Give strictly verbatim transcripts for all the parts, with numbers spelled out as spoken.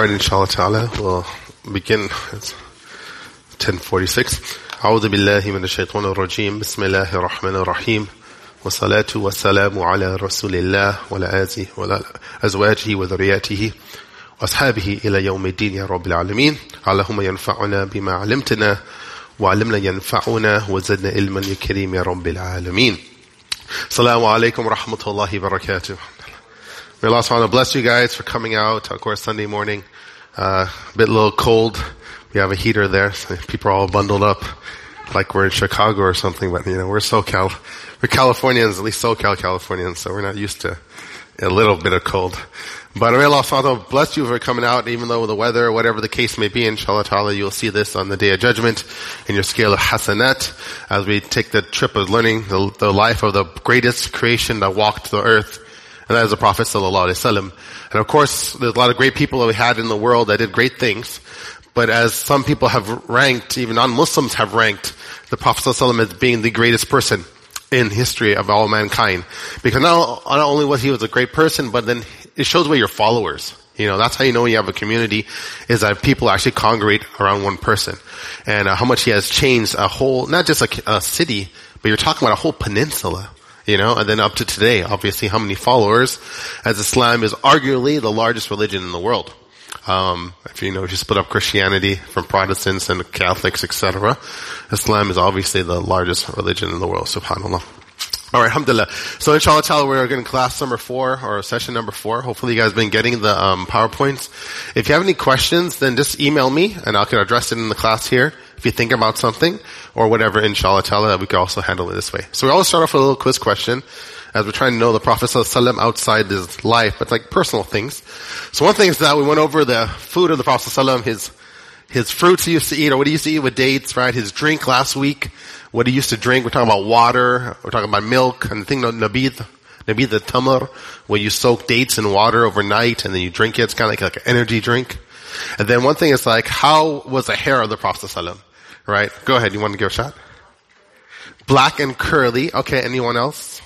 Alright, inshallah ta'ala, we'll begin. It's ten forty-six. أعوذ بالله من الشيطان الرجيم. بسم الله الرحمن الرحيم. والصلاة والسلام على رسول الله وعلى آله وعلى أزواجه وذرياته وأصحابه إلى يوم الدين يا رب العالمين. اللهم ينفعنا بما علمتنا وعلمنا ينفعنا وزدنا علما يا كريم يا رب العالمين. Assalamu alaikum wa rahmatullahi wa barakatuh. May Allah subhanahu wa ta'ala bless you guys for coming out. Of course, Sunday morning, uh, a bit a little cold. We have a heater there, so people are all bundled up like we're in Chicago or something, but you know, we're SoCal. We're Californians, at least SoCal Californians, so we're not used to a little bit of cold. But may Allah subhanahu wa ta'ala bless you for coming out, even though the weather or whatever the case may be, inshallah ta'ala, you'll see this on the Day of Judgment in your scale of hasanat, as we take the trip of learning the, the life of the greatest creation that walked the earth, and that is the Prophet sallallahu alaihi wasallam. And of course, there's a lot of great people that we had in the world that did great things, but as some people have ranked, even non-Muslims have ranked the Prophet sallallahu alaihi wasallam as being the greatest person in history of all mankind. Because not, not only was he was a great person, but then it shows where your followers. You know, that's how you know you have a community, is that people actually congregate around one person. And uh, how much he has changed a whole, not just a, a city, but you're talking about a whole peninsula. You know, and then up to today, obviously how many followers, as Islam is arguably the largest religion in the world. Um, if you know, if you split up Christianity from Protestants and Catholics, et cetera, Islam is obviously the largest religion in the world, subhanAllah. Alright, alhamdulillah. So inshallah ta'ala, we're getting class number four, or session number four. Hopefully you guys have been getting the, um, PowerPoints. If you have any questions, then just email me, and I can address it in the class here. If you think about something, or whatever, inshallah ta'ala, we can also handle it this way. So we always start off with a little quiz question, as we're trying to know the Prophet ﷺ outside his life, but like personal things. So one thing is that we went over the food of the Prophet ﷺ, his, his fruits he used to eat, or what he used to eat with dates, right? His drink last week, what he used to drink. We're talking about water, we're talking about milk, and the thing, nabid, nabid the tamar, where you soak dates in water overnight, and then you drink it. It's kind of like, like an energy drink. And then one thing is like, how was the hair of the Prophet ﷺ? Right? Go ahead, you want to give a shot? Black and curly. Okay, anyone else?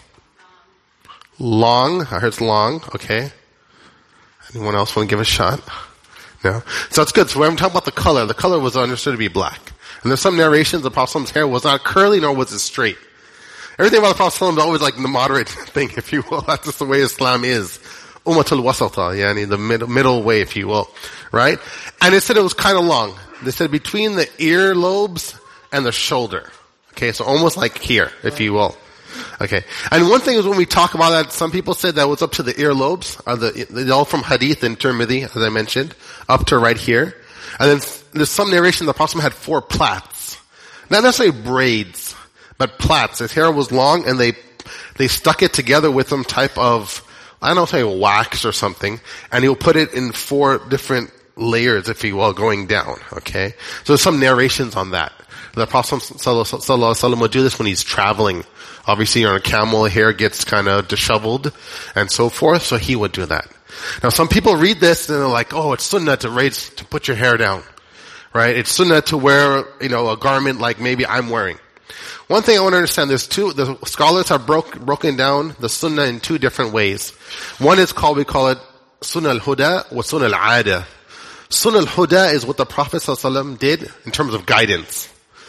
Long. I heard it's long. Okay. Anyone else want to give a shot? No? So that's good. So when I'm talking about the color, the color was understood to be black. And there's some narrations the Prophet's hair was not curly nor was it straight. Everything about the Prophet is always like the moderate thing, if you will. That's just the way Islam is. Ummatul wasata, yani the middle, middle way, if you will. Right? And it said it was kind of long. They said between the ear lobes and the shoulder. Okay, so almost like here, if you will. Okay. And one thing is when we talk about that, some people said that was up to the ear lobes, or the, they're all from Hadith and Tirmidhi, as I mentioned, up to right here. And then there's some narration the Prophet had four plaits. Not necessarily braids, but plaits. His hair was long and they, they stuck it together with some type of, I don't know, say wax or something, and he'll put it in four different layers, if you will, going down. Okay? So there's some narrations on that. The Prophet sallallahu alaihi wasallam would do this when he's traveling. Obviously, on a camel, hair gets kind of disheveled and so forth, so he would do that. Now, some people read this and they're like, oh, it's sunnah to raise, to put your hair down. Right? It's sunnah to wear, you know, a garment like maybe I'm wearing. One thing I want to understand, there's two, the scholars have broke, broken down the sunnah in two different ways. One is called, we call it sunnah al-huda or sunnah al-ada. Sunnah al-huda is what the Prophet ﷺ did in terms of guidance.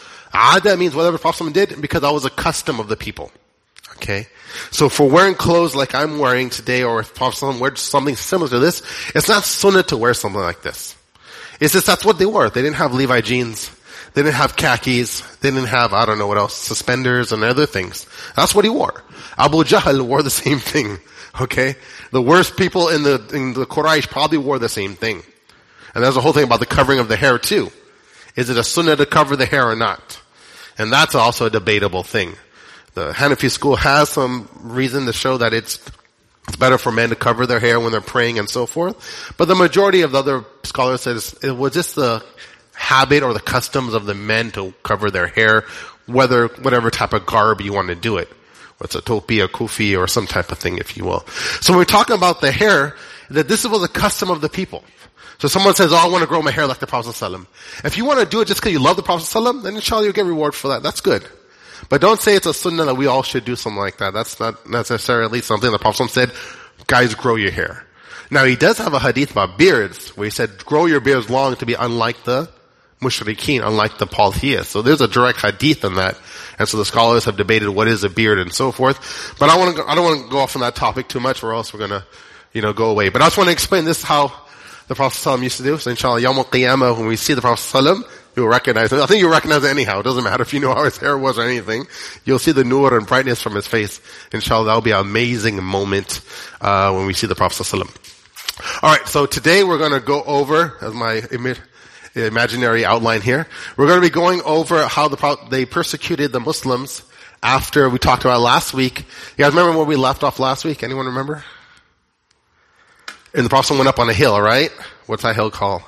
Ada means whatever the Prophet did because that was a custom of the people. Okay? So for wearing clothes like I'm wearing today, or if Prophet wear something similar to this, it's not sunnah to wear something like this. It's just that's what they wore. They didn't have Levi jeans. They didn't have khakis. They didn't have, I don't know what else, suspenders and other things. That's what he wore. Abu Jahl wore the same thing. Okay? The worst people in the, in the Quraysh probably wore the same thing. And there's a whole thing about the covering of the hair too. Is it a sunnah to cover the hair or not? And that's also a debatable thing. The Hanafi school has some reason to show that it's, it's better for men to cover their hair when they're praying and so forth. But the majority of the other scholars said it was just the habit or the customs of the men to cover their hair, whether, whatever type of garb you want to do it. What's a topi, a kufi, or some type of thing, if you will. So when we're talking about the hair, that this was a custom of the people. So someone says, oh, I want to grow my hair like the Prophet ﷺ. If you want to do it just because you love the Prophet ﷺ, then inshallah you'll get reward for that. That's good. But don't say it's a sunnah that we all should do something like that. That's not necessarily something the Prophet ﷺ said, guys, grow your hair. Now he does have a hadith about beards, where he said, grow your beards long to be unlike the mushrikeen, unlike the polytheists. So there's a direct hadith on that. And so the scholars have debated what is a beard and so forth. But I want to, I don't want to go off on that topic too much, or else we're going to, you know, go away. But I just want to explain this, how the Prophet ﷺ used to do. So inshallah, Yawm al-Qiyamah, when we see the Prophet ﷺ, you'll recognize him. I think you'll recognize it anyhow. It doesn't matter if you know how his hair was or anything. You'll see the nur and brightness from his face. Inshallah, that'll be an amazing moment, uh, when we see the Prophet ﷺ. Alright, so today we're going to go over, as my imi- imaginary outline here, we're going to be going over how the they persecuted the Muslims after we talked about last week. You guys remember where we left off last week? Anyone remember? And the Prophet went up on a hill, right? What's that hill called?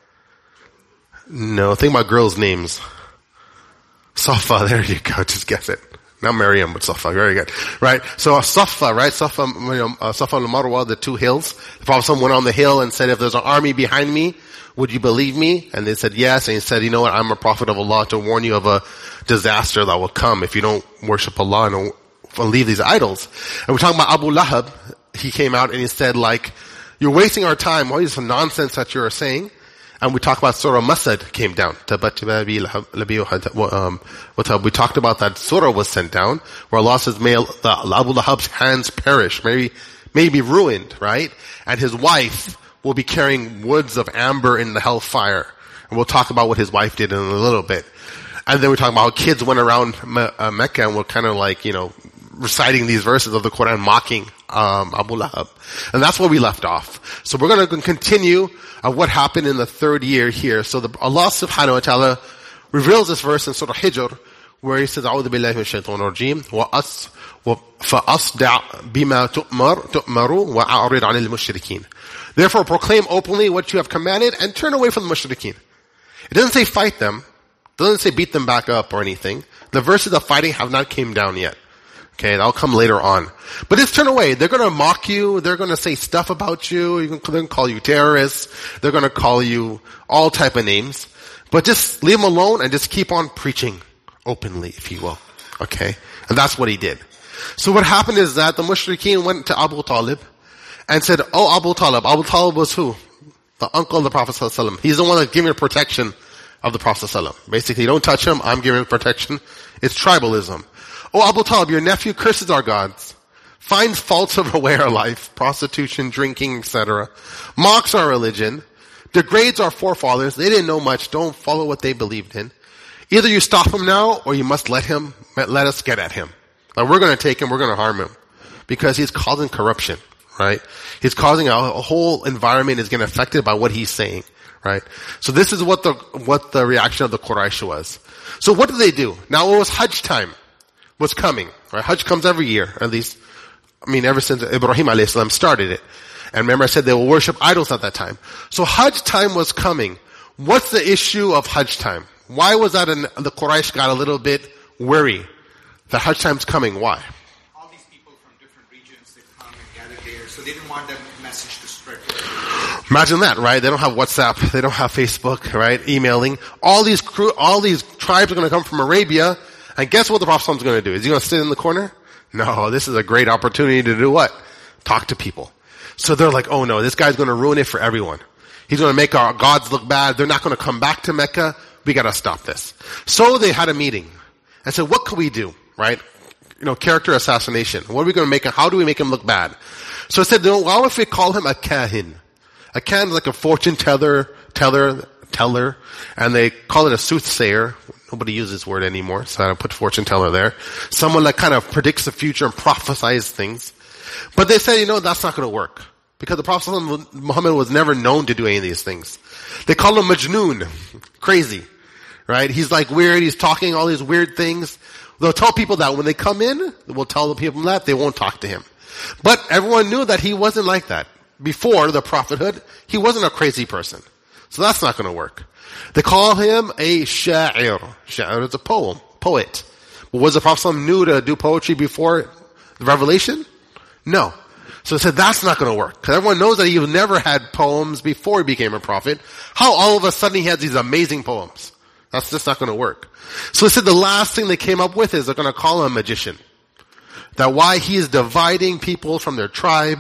No, think about girls' names. Safa, there you go, just guess it. Not Maryam, but Safa, very good. Right? So uh, Safa, right? Safa, you know, uh, Safa and Marwa, the two hills. The Prophet went on the hill and said, if there's an army behind me, would you believe me? And they said yes. And he said, you know what, I'm a prophet of Allah to warn you of a disaster that will come if you don't worship Allah and don't leave these idols. And we're talking about Abu Lahab. He came out and he said, like, you're wasting our time. What is some nonsense that you're saying? And we talked about Surah Masad came down. Um, we talked about that surah was sent down, where Allah says, may Abu Lahab's hands perish, maybe, may be ruined, right? And his wife will be carrying woods of amber in the hellfire. And we'll talk about what his wife did in a little bit. And then we talk about how kids went around Me- uh, Mecca and were kind of like, you know, reciting these verses of the Quran, mocking um, Abu Lahab. And that's where we left off. So we're going to continue of what happened in the third year here. So the, Allah subhanahu wa ta'ala reveals this verse in Surah Hijr, where he says, أعوذ بالله من الشيطان الرجيم وأص فأصدع بما تؤمر تؤمر وأعرض عن المشركين. Therefore proclaim openly what you have commanded and turn away from the mushrikeen. It doesn't say fight them. It doesn't say beat them back up or anything. The verses of fighting have not came down yet. Okay, that'll come later on. But just turn away. They're going to mock you. They're going to say stuff about you. They're going to call you terrorists. They're going to call you all type of names. But just leave them alone and just keep on preaching openly, if you will. Okay? And that's what he did. So what happened is that the mushrikeen went to Abu Talib and said, oh, Abu Talib. Abu Talib was who? The uncle of the Prophet ﷺ. He's the one that's giving protection of the Prophet ﷺ. Basically, don't touch him. I'm giving protection. It's tribalism. Oh, Abu Talib, your nephew curses our gods, finds faults of our way of life, prostitution, drinking, et cetera, mocks our religion, degrades our forefathers. They didn't know much. Don't follow what they believed in. Either you stop him now, or you must let him, let us get at him. Like, we're going to take him, we're going to harm him, because he's causing corruption, right? He's causing a, a whole environment is getting affected by what he's saying, right? So this is what the what the reaction of the Quraysh was. So what did they do? Now it was Hajj time. Was coming, right? Hajj comes every year, at least, I mean, ever since Ibrahim alayhi salam started it. And remember I said they will worship idols at that time. So Hajj time was coming. What's the issue of Hajj time? Why was that an, the Quraysh got a little bit worried that Hajj time's coming? Why? All these people from different regions, they come and gather there, so they didn't want that message to spread. Imagine that, right? They don't have WhatsApp, they don't have Facebook, right? Emailing. All these crew, all these tribes are going to come from Arabia. And guess what the Prophet is going to do? Is he going to sit in the corner? No, this is a great opportunity to do what? Talk to people. So they're like, oh no, this guy's going to ruin it for everyone. He's going to make our gods look bad. They're not going to come back to Mecca. We got to stop this. So they had a meeting and said, what can we do? Right? You know, character assassination. What are we going to make him? How do we make him look bad? So I said, well, if we call him a kahin? A kahin is like a fortune teller, teller, teller, and they call it a soothsayer. Nobody uses this word anymore, so I put fortune teller there. Someone that kind of predicts the future and prophesies things. But they said, you know, that's not going to work. Because the Prophet Muhammad was never known to do any of these things. They call him Majnoon. Crazy. Right? He's like weird, he's talking all these weird things. They'll tell people that when they come in, we'll tell the people that they won't talk to him. But everyone knew that he wasn't like that. Before the prophethood, he wasn't a crazy person. So that's not going to work. They call him a sha'ir. Sha'ir is a poem, poet. But was the Prophet new to do poetry before the revelation? No. So they said that's not going to work. Because everyone knows that he never had poems before he became a prophet. How all of a sudden he has these amazing poems? That's just not going to work. So they said the last thing they came up with is they're going to call him a magician. That why he is dividing people from their tribe,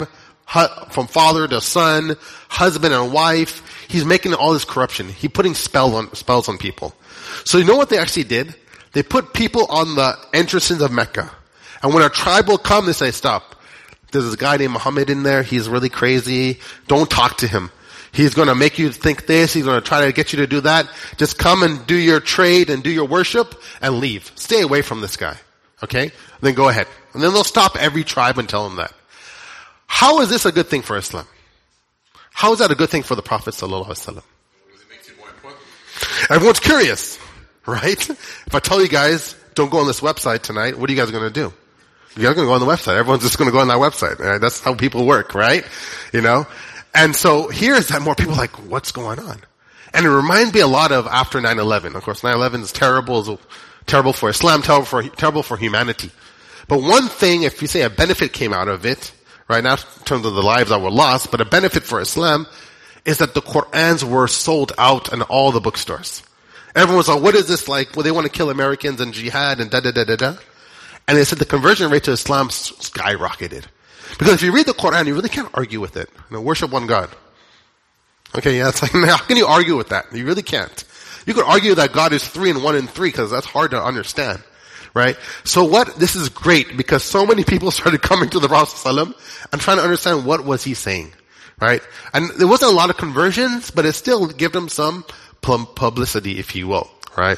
hu- from father to son, husband and wife. He's making all this corruption. He's putting spell on, spells on people. So you know what they actually did? They put people on the entrances of Mecca. And when a tribe will come, they say, stop. There's this guy named Muhammad in there. He's really crazy. Don't talk to him. He's going to make you think this. He's going to try to get you to do that. Just come and do your trade and do your worship and leave. Stay away from this guy. Okay? Then go ahead. And then they'll stop every tribe and tell them that. How is this a good thing for Islam? How is that a good thing for the Prophet sallallahu alaihi wasallam? It makes it more important. Everyone's curious, right? If I tell you guys, don't go on this website tonight, what are you guys going to do? You're going to go on the website. Everyone's just going to go on that website. Right? That's how people work, right? You know? And so here's that more people are like, what's going on? And it reminds me a lot of after nine eleven. Of course, nine eleven is terrible, is terrible for Islam, terrible for, terrible for humanity. But one thing, if you say a benefit came out of it, right, not in terms of the lives that were lost, but a benefit for Islam, is that the Qur'ans were sold out in all the bookstores. Everyone was like, what is this like? Well, they want to kill Americans and jihad and da da da da da. And they said the conversion rate to Islam skyrocketed. Because if you read the Quran, you really can't argue with it. You know, worship one God. Okay, yeah, it's like, how can you argue with that? You really can't. You could argue that God is three and one and three because that's hard to understand. Right? So what, this is great because so many people started coming to the Prophet ﷺ and trying to understand what was he saying. Right? And there wasn't a lot of conversions, but it still gave them some publicity, if you will. Right?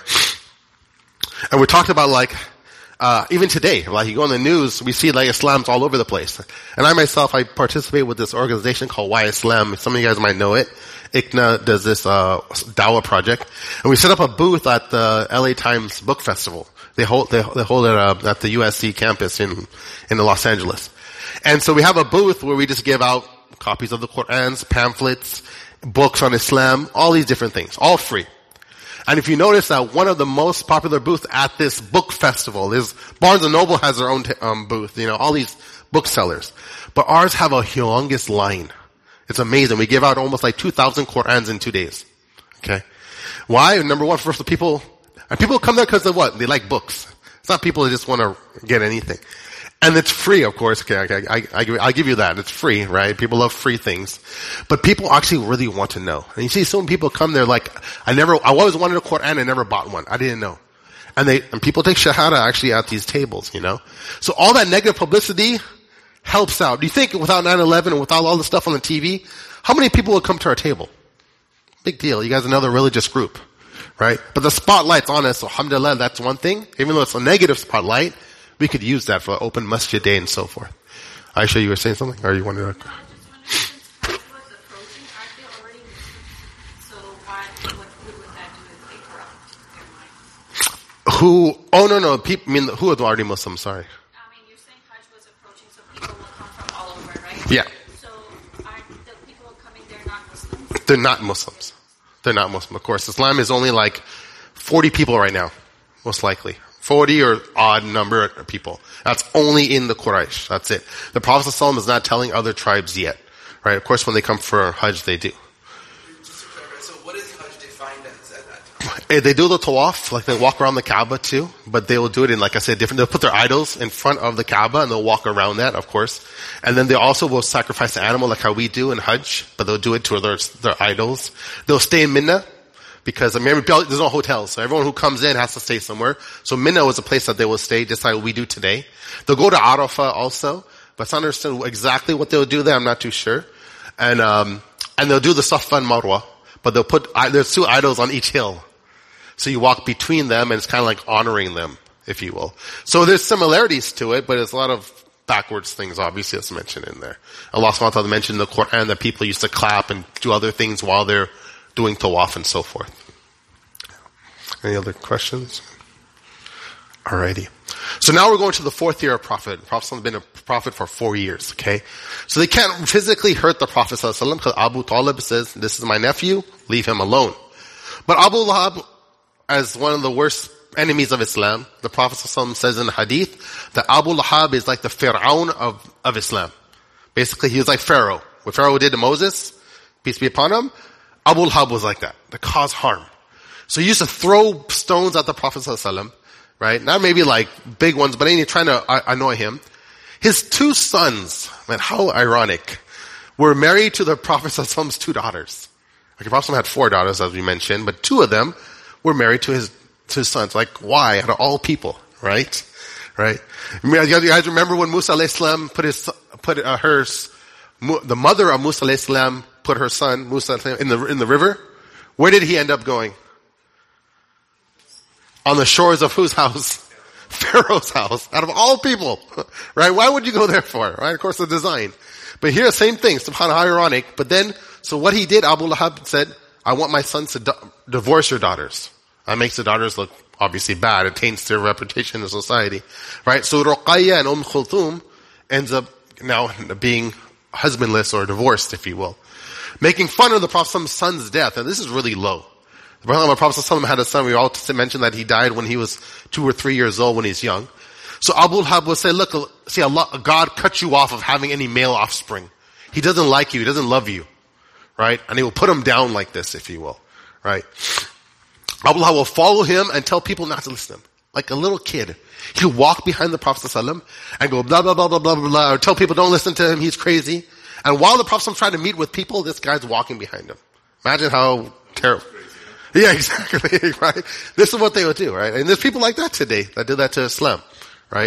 And we talked about like, Uh, even today, like you go on the news, we see like Islam's all over the place. And I myself, I participate with this organization called Why Islam. Some of you guys might know it. I C N A does this, uh, Dawah project. And we set up a booth at the L A Times Book Festival. They hold, they, they hold it, uh, at the U S C campus in, in Los Angeles. And so we have a booth where we just give out copies of the Qur'ans, pamphlets, books on Islam, all these different things, all free. And if you notice that one of the most popular booths at this book festival is Barnes and Noble has their own t- um, booth, you know, all these booksellers. But ours have a humongous line. It's amazing. We give out almost like two thousand Qur'ans in two days. Okay. Why? Number one, first the people, and people come there because of what? They like books. It's not people that just want to get anything. And it's free, of course. Okay, okay, I, I, I give you that. It's free, right? People love free things. But people actually really want to know. And you see so many people come there like, I never, I always wanted a Qur'an, I never bought one. I didn't know. And they, and people take shahada actually at these tables, you know? So all that negative publicity helps out. Do you think without nine eleven and without all the stuff on the T V, how many people would come to our table? Big deal. You guys are another religious group, right? But the spotlight's on us, so alhamdulillah, that's one thing. Even though it's a negative spotlight, we could use that for open masjid day and so forth. Aisha, you were saying something? Or you wanted to? No, I just wanted to, since Hajj was approaching, aren't they already Muslims? So why, what good would that do if they corrupt their minds? Who, oh no, no, people, I mean, who are already Muslims, sorry. I mean, you're saying Hajj was approaching, so people will come from all over, right? Yeah. So aren't the people coming there not Muslims? They're not Muslims. They're not Muslim, of course. Islam is only like forty people right now, most likely. forty or odd number of people. That's only in the Quraysh. That's it. The Prophet ﷺ is not telling other tribes yet. Right? Of course, when they come for Hajj, they do. So what is Hajj defined as at that time? Eh, They do the tawaf, like they walk around the Kaaba too, but they will do it in, like I said, different, they'll put their idols in front of the Kaaba and they'll walk around that, of course. And then they also will sacrifice an animal like how we do in Hajj, but they'll do it to their, their idols. They'll stay in Mina, because I mean, there's no hotels, so everyone who comes in has to stay somewhere. So Mina was a place that they will stay, just like we do today. They'll go to Arafah also, but it's not understood exactly what they'll do there. I'm not too sure. And um, and they'll do the Safa and Marwa, but they'll put there's two idols on each hill, so you walk between them, and it's kind of like honoring them, if you will. So there's similarities to it, but it's a lot of backwards things, obviously, that's mentioned in there. Allah subhanahu wa ta'ala mentioned in the Quran that people used to clap and do other things while they're doing tawaf and so forth. Any other questions? Alrighty. So now we're going to the fourth year of Prophet. The Prophet has been a prophet for four years, okay? So they can't physically hurt the Prophet ﷺ because Abu Talib says, this is my nephew, leave him alone. But Abu Lahab, as one of the worst enemies of Islam, the Prophet ﷺ says in the hadith that Abu Lahab is like the Fir'aun of, of Islam. Basically, he was like Pharaoh. What Pharaoh did to Moses, peace be upon him, Abu Lahab was like that, to cause harm. So he used to throw stones at the Prophet ﷺ, right? Not maybe like big ones, but anyway, trying to annoy him. His two sons, man, how ironic. were married to the Prophet's two daughters. Like the Prophet had four daughters, as we mentioned, but two of them were married to his, to his sons. Like, why? Out of all people, right? Right? You guys remember when Musa alayhi salam put his, put uh, her, the mother of Musa alayhi salam put her son, Musa in the, in the river? Where did he end up going? On the shores of whose house? Pharaoh's house. Out of all people. Right? Why would you go there for? Right? Of course, the design. But here, same thing. SubhanAllah, how ironic. But then, so what he did, Abu Lahab said, I want my sons to di- divorce your daughters. That makes the daughters look obviously bad. It taints their reputation in society. Right? So Ruqayya and Umm Khulthum ends up now being husbandless or divorced, if you will. Making fun of the Prophet's son's death. And this is really low. The Prophet had a son. We all mentioned that he died when he was two or three years old when he's young. So Abu Lahab will say, look, see, Allah, God cut you off of having any male offspring. He doesn't like you. He doesn't love you. Right? And he will put him down like this, if you will. Right? Abu Lahab will follow him and tell people not to listen to him. Like a little kid. He'll walk behind the Prophet ﷺ and go blah, blah, blah, blah, blah, blah, or tell people don't listen to him. He's crazy. And while the Prophet trying to meet with people, this guy's walking behind him. Imagine how terrible. Yeah, exactly, right? This is what they would do, right? And there's people like that today that do that to Islam, right?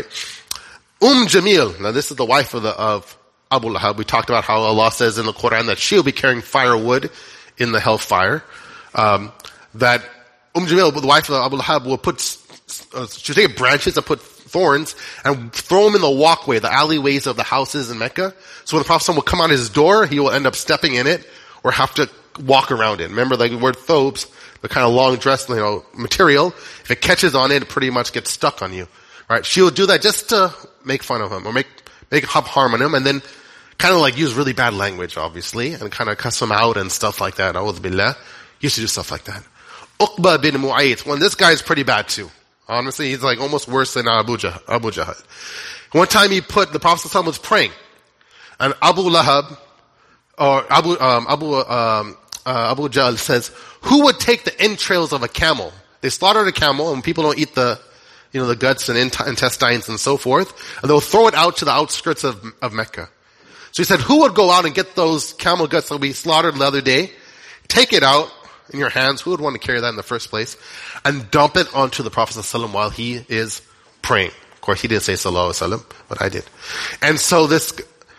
Umm Jamil, now this is the wife of the, of Abu Lahab. We talked about how Allah says in the Quran that she'll be carrying firewood in the hellfire. Um, that Umm Jamil, the wife of Abu Lahab, will put, uh, she'll take branches and put thorns and throw them in the walkway, the alleyways of the houses in Mecca. So when the Prophet will come out his door, he will end up stepping in it or have to walk around it. Remember the word thobes, the kind of long dress, you know, material. If it catches on it, it pretty much gets stuck on you. Right? She'll do that just to make fun of him or make, make harm on him and then kind of like use really bad language, obviously, and kind of cuss him out and stuff like that. A'udhu billah. Used to do stuff like that. Uqba bin Mu'ayth. Well, this guy's pretty bad too. Honestly, he's like almost worse than Abu Jahl. Abu Jahl. One time he put, the Prophet ﷺ was praying and Abu Lahab, or Abu, um, Abu, um, uh, Abu Jahl says, who would take the entrails of a camel? They slaughtered a camel and people don't eat the, you know, the guts and int- intestines and so forth. And they'll throw it out to the outskirts of, of Mecca. So he said, who would go out and get those camel guts that we slaughtered the other day? Take it out in your hands. Who would want to carry that in the first place? And dump it onto the Prophet ﷺ while he is praying. Of course, he didn't say sallallahu alaihi wasallam, but I did. And so this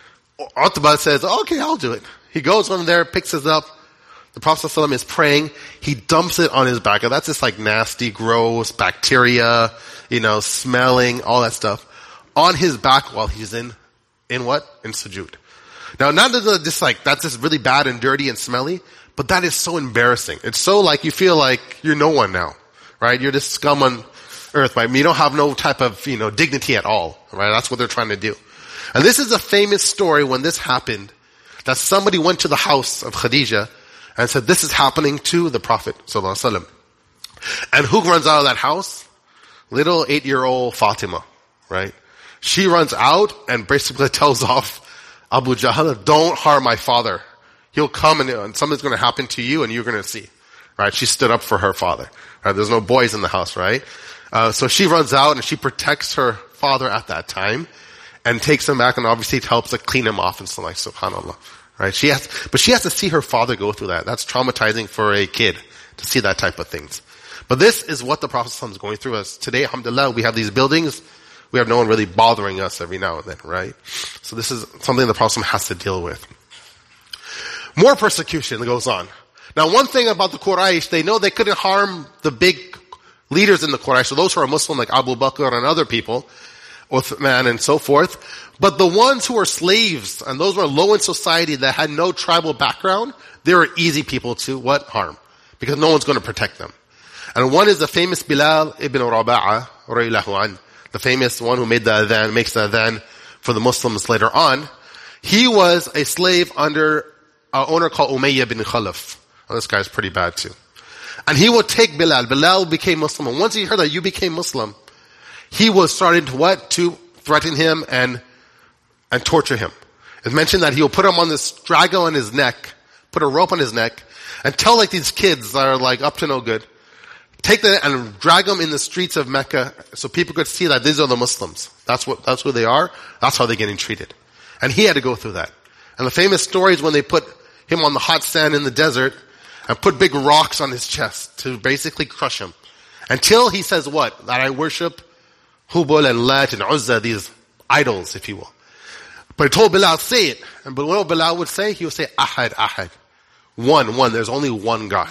Utbah says, okay, I'll do it. He goes over there, picks it up. The Prophet ﷺ is praying. He dumps it on his back. That's just like nasty, gross, bacteria, you know, smelling, all that stuff. On his back while he's in, in what? In sujood. Now, not that just like, that's just really bad and dirty and smelly, but that is so embarrassing. It's so like, you feel like you're no one now, right? You're just scum on earth, right? I mean, you don't have no type of, you know, dignity at all, right? That's what they're trying to do. And this is a famous story when this happened, that somebody went to the house of Khadijah and said, this is happening to the Prophet sallallahu alaihi wasallam. And who runs out of that house? Little eight-year-old Fatima, right? She runs out and basically tells off Abu Jahl, don't harm my father. He'll come and, and something's going to happen to you and you're going to see. Right? She stood up for her father. Right? There's no boys in the house, right? Uh, so she runs out and she protects her father at that time and takes him back and obviously helps to clean him off and so like, subhanAllah. Right? She has, but she has to see her father go through that. That's traumatizing for a kid to see that type of things. But this is what the Prophet ﷺ is going through. As today, alhamdulillah, we have these buildings. We have no one really bothering us every now and then, right? So this is something the Prophet ﷺ has to deal with. More persecution goes on. Now, one thing about the Quraysh, they know they couldn't harm the big leaders in the Quraysh, so those who are Muslim like Abu Bakr and other people, Uthman and so forth. But the ones who were slaves and those who were low in society that had no tribal background, they were easy people to what? Harm. Because no one's going to protect them. And one is the famous Bilal ibn Raba'ah, radiallahu anh, the famous one who made the adhan, makes the adhan for the Muslims later on. He was a slave under an owner called Umayyah bin Khalaf. Oh, this guy's pretty bad too. And he would take Bilal. Bilal became Muslim. And once he heard that you became Muslim, he was starting to what? To threaten him and and torture him. It's mentioned that he will put him on this straggle on his neck, put a rope on his neck, and tell like these kids that are like up to no good, take them and drag them in the streets of Mecca so people could see that these are the Muslims. That's what, that's who they are. That's how they're getting treated. And he had to go through that. And the famous story is when they put him on the hot sand in the desert and put big rocks on his chest to basically crush him. Until he says what? That I worship Hubal and Lat and Uzza, these idols, if you will. But he told Bilal, say it. And but what Bilal would say? He would say, Ahad, Ahad. One, one. There's only one God.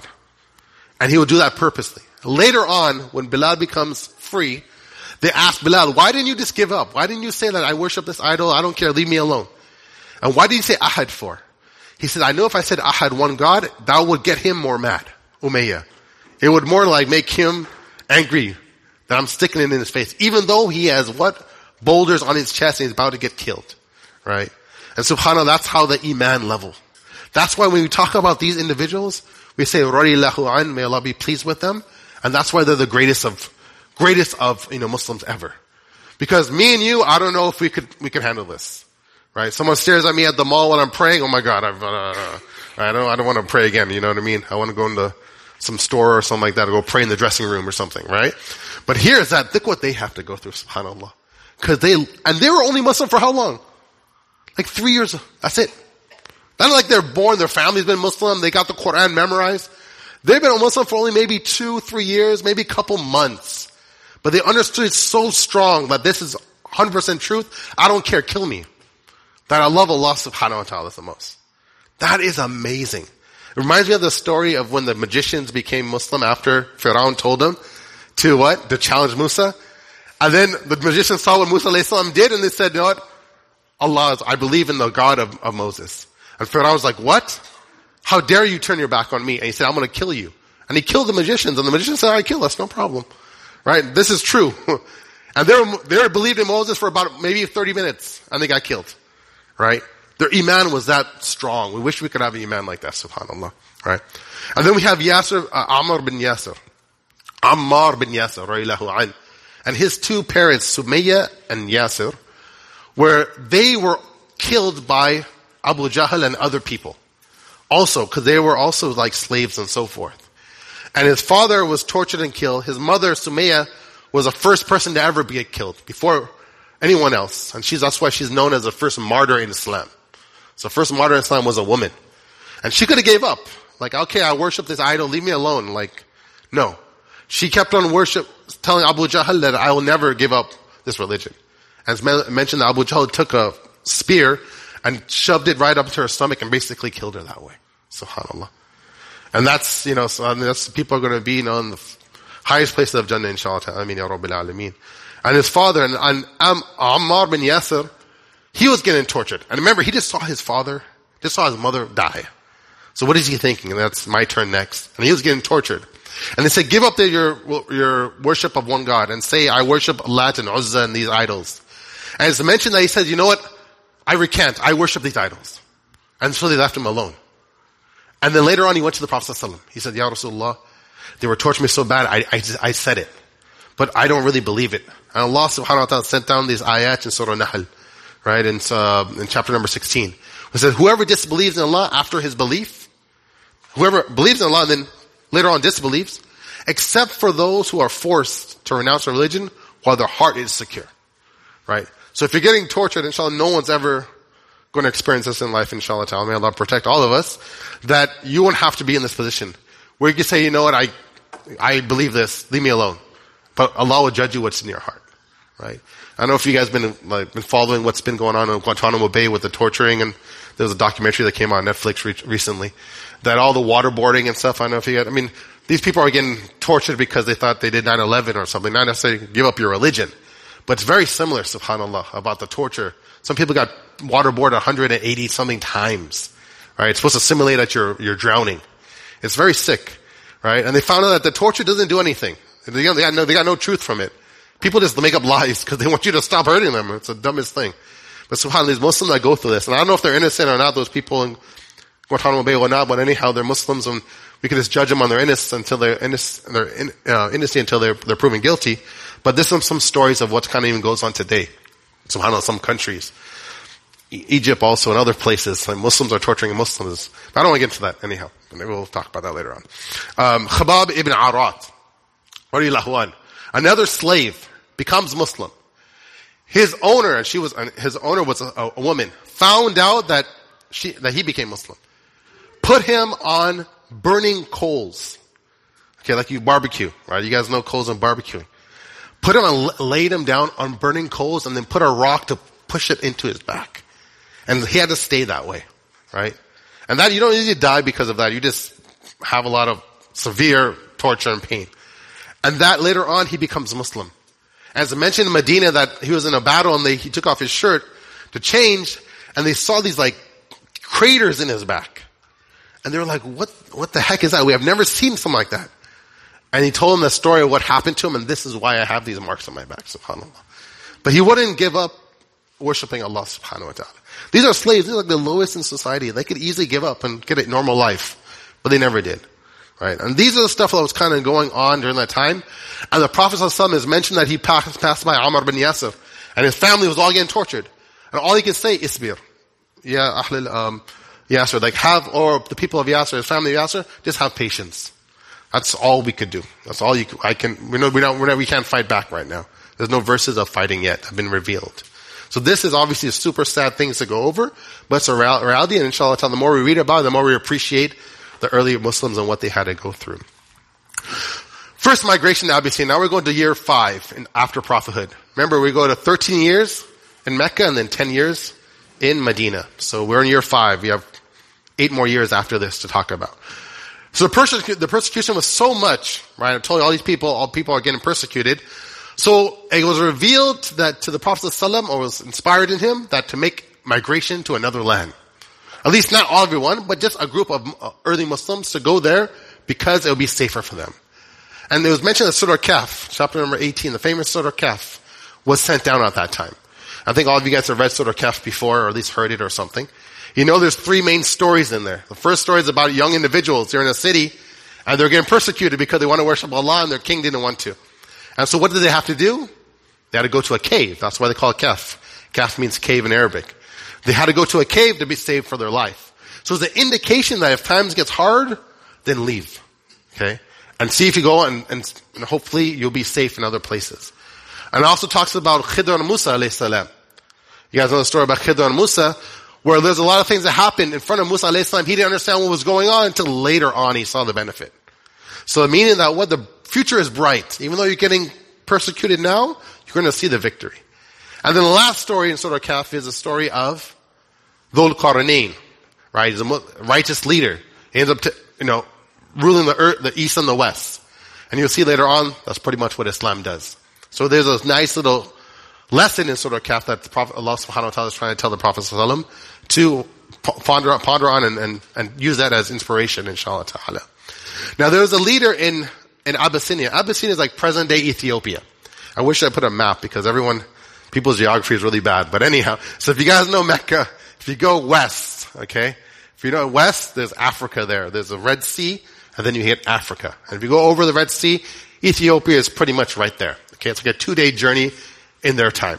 And he would do that purposely. Later on, when Bilal becomes free, they asked Bilal, why didn't you just give up? Why didn't you say that I worship this idol? I don't care. Leave me alone. And why did you say Ahad for? He said, I know if I said Ahad, one God, that would get him more mad. Umayyah. It would more like make him angry that I'm sticking it in his face. Even though he has what? Boulders on his chest and he's about to get killed. Right? And subhanAllah, that's how the iman level. That's why when we talk about these individuals, we say, Radiyallahu an, may Allah be pleased with them. And that's why they're the greatest of, greatest of, you know, Muslims ever. Because me and you, I don't know if we could, we can handle this. Right? Someone stares at me at the mall when I'm praying, oh my God, I've, uh, I don't, I don't want to pray again, you know what I mean? I want to go into some store or something like that, to go pray in the dressing room or something, right? But here's that, look what they have to go through, subhanAllah. Cause they, and they were only Muslim for how long? Like three years, that's it. Not like they're born, their family's been Muslim, they got the Quran memorized. They've been a Muslim for only maybe two, three years, maybe a couple months. But they understood so strong that this is one hundred percent truth. I don't care, kill me. That I love Allah subhanahu wa ta'ala the most. That is amazing. It reminds me of the story of when the magicians became Muslim after Fir'aun told them to what? To challenge Musa. And then the magicians saw what Musa alayhi salam did and they said, you know what? Allah is, I believe in the God of, of Moses. And Fir'aun was like, what? How dare you turn your back on me? And he said, I'm going to kill you. And he killed the magicians. And the magicians said, all right, kill us, no problem. Right? This is true. And they were, they were believed in Moses for about maybe thirty minutes. And they got killed. Right? Their iman was that strong. We wish we could have an iman like that, subhanAllah. Right? And then we have Yasir, uh, Ammar bin Yasir. Ammar bin Yasir, radiallahu an. And his two parents, Sumayya and Yasir, where they were killed by Abu Jahl and other people. Also, because they were also like slaves and so forth. And his father was tortured and killed. His mother, Sumayya, was the first person to ever be killed before anyone else. And she's, that's why she's known as the first martyr in Islam. So first martyr in Islam was a woman. And she could have gave up. Like, okay, I worship this idol, leave me alone. Like, no. She kept on worship, telling Abu Jahl that I will never give up this religion. As mentioned, Abu Jahl took a spear and shoved it right up to her stomach and basically killed her that way. SubhanAllah. And that's, you know, so, I mean, that's, people are going to be, you know, in the highest places of Jannah, inshallah. I mean, Ya Rabbil Alameen. And his father, and, and Am, Ammar bin Yasir, he was getting tortured. And remember, he just saw his father, just saw his mother die. So what is he thinking? And that's my turn next. And he was getting tortured. And they said, give up the, your, your worship of one God and say, I worship Lat and Uzza and these idols. And it's mentioned that he said, you know what? I recant. I worship these idols. And so they left him alone. And then later on he went to the Prophet ﷺ. He said, Ya Rasulullah, they were torturing me so bad, I, I, just, I said it. But I don't really believe it. And Allah subhanahu wa ta'ala sent down these ayat in Surah Nahl, right, in, uh, in chapter number sixteen. It says, whoever disbelieves in Allah after his belief, whoever believes in Allah and then later on disbelieves, except for those who are forced to renounce their religion while their heart is secure. Right? So if you're getting tortured, inshallah, no one's ever going to experience this in life, inshallah ta'ala. May Allah protect all of us, that you won't have to be in this position where you can say, you know what, I, I believe this, leave me alone. But Allah will judge you what's in your heart. Right? I don't know if you guys been like been following what's been going on in Guantanamo Bay with the torturing, and there was a documentary that came on Netflix re- recently that all the waterboarding and stuff. I don't know if you got, I mean, these people are getting tortured because they thought they did nine eleven or something. Not necessarily give up your religion, but it's very similar, subhanAllah, about the torture. Some people got waterboarded one hundred eighty something times. Right? It's supposed to simulate that you're you're drowning. It's very sick, right? And they found out that the torture doesn't do anything. They got, they got no, they got no truth from it. People just make up lies because they want you to stop hurting them. It's the dumbest thing. But subhanAllah, these Muslims that go through this, and I don't know if they're innocent or not, those people in Guantanamo Bay or not, but anyhow, they're Muslims, and we can just judge them on their innocence until they're innocent, they're in, uh, innocent until they're, they're proven guilty. But there's some, some stories of what kind of even goes on today. SubhanAllah, some countries. E- Egypt also and other places, like Muslims are torturing Muslims. I don't want to get into that anyhow. Maybe we'll talk about that later on. Um, Khabab ibn Arat, radiyallahu an, another slave, becomes Muslim. His owner, and she was, his owner was a, a woman, found out that she, that he became Muslim. Put him on burning coals. Okay, like you barbecue, right? You guys know coals and barbecuing. Put him and laid him down on burning coals and then put a rock to push it into his back. And he had to stay that way, right? And that, you don't usually die because of that. You just have a lot of severe torture and pain. And that later on, he becomes Muslim. As I mentioned in Medina, that he was in a battle and they, he took off his shirt to change, and they saw these like craters in his back. And they were like, what, what the heck is that? We have never seen something like that. And he told them the story of what happened to him, and this is why I have these marks on my back, subhanAllah. But he wouldn't give up worshiping Allah subhanahu wa ta'ala. These are slaves. These are like the lowest in society. They could easily give up and get a normal life, but they never did. Right? And these are the stuff that was kind of going on during that time. And the Prophet ﷺ has mentioned that he passed, passed by Ammar bin Yasir, and his family was all getting tortured. And all he could say, Isbir. Yeah, Ahlul um, Yasir. Like have, or the people of Yasir, his family of Yasir, just have patience. That's all we could do. That's all you could, I can, we know, we don't, we're not, we can't fight back right now. There's no verses of fighting yet have been revealed. So this is obviously a super sad thing to go over, but it's a reality, and inshallah, the more we read about it, the more we appreciate the early Muslims and what they had to go through. First migration to Abyssinia. Now we're going to year five in, after prophethood. Remember, we go to thirteen years in Mecca and then ten years in Medina. So we're in year five. We have eight more years after this to talk about. So the, persecu- the persecution was so much, right? I told you all these people, all people are getting persecuted. So it was revealed that to the Prophet ﷺ, or was inspired in him, that to make migration to another land. At least not all everyone, but just a group of early Muslims to go there because it would be safer for them. And it was mentioned that Surah Kahf, chapter number eighteen, the famous Surah Kahf, was sent down at that time. I think all of you guys have read Surah Kahf before, or at least heard it or something. You know there's three main stories in there. The first story is about young individuals. They're in a city, and they're getting persecuted because they want to worship Allah, and their king didn't want to. And so what did they have to do? They had to go to a cave. That's why they call it Kahf. Kahf means cave in Arabic. They had to go to a cave to be saved for their life. So it's an indication that if times gets hard, then leave. Okay? And see if you go and, and, and hopefully you'll be safe in other places. And it also talks about Khidr and Musa alayhi salam. You guys know the story about Khidr and Musa, where there's a lot of things that happened in front of Musa alayhi salam. He didn't understand what was going on until later on he saw the benefit. So meaning that what the future is bright. Even though you're getting persecuted now, you're going to see the victory. And then the last story in Surah Kahf is a story of Dhul Qarnayn, right? He's a righteous leader. He ends up, to, you know, ruling the earth, the east and the west. And you'll see later on, that's pretty much what Islam does. So there's a nice little lesson in Surah Kahf that the Prophet, Allah subhanahu wa ta'ala is trying to tell the Prophet sallallahu alaihi wasallam to ponder, ponder on and, and, and use that as inspiration, inshallah ta'ala. Now there was a leader in, in Abyssinia. Abyssinia is like present day Ethiopia. I wish I put a map because everyone, people's geography is really bad. But anyhow, so if you guys know Mecca, if you go west, okay, if you know west, there's Africa there. There's the Red Sea, and then you hit Africa. And if you go over the Red Sea, Ethiopia is pretty much right there. Okay, it's like a two-day journey in their time.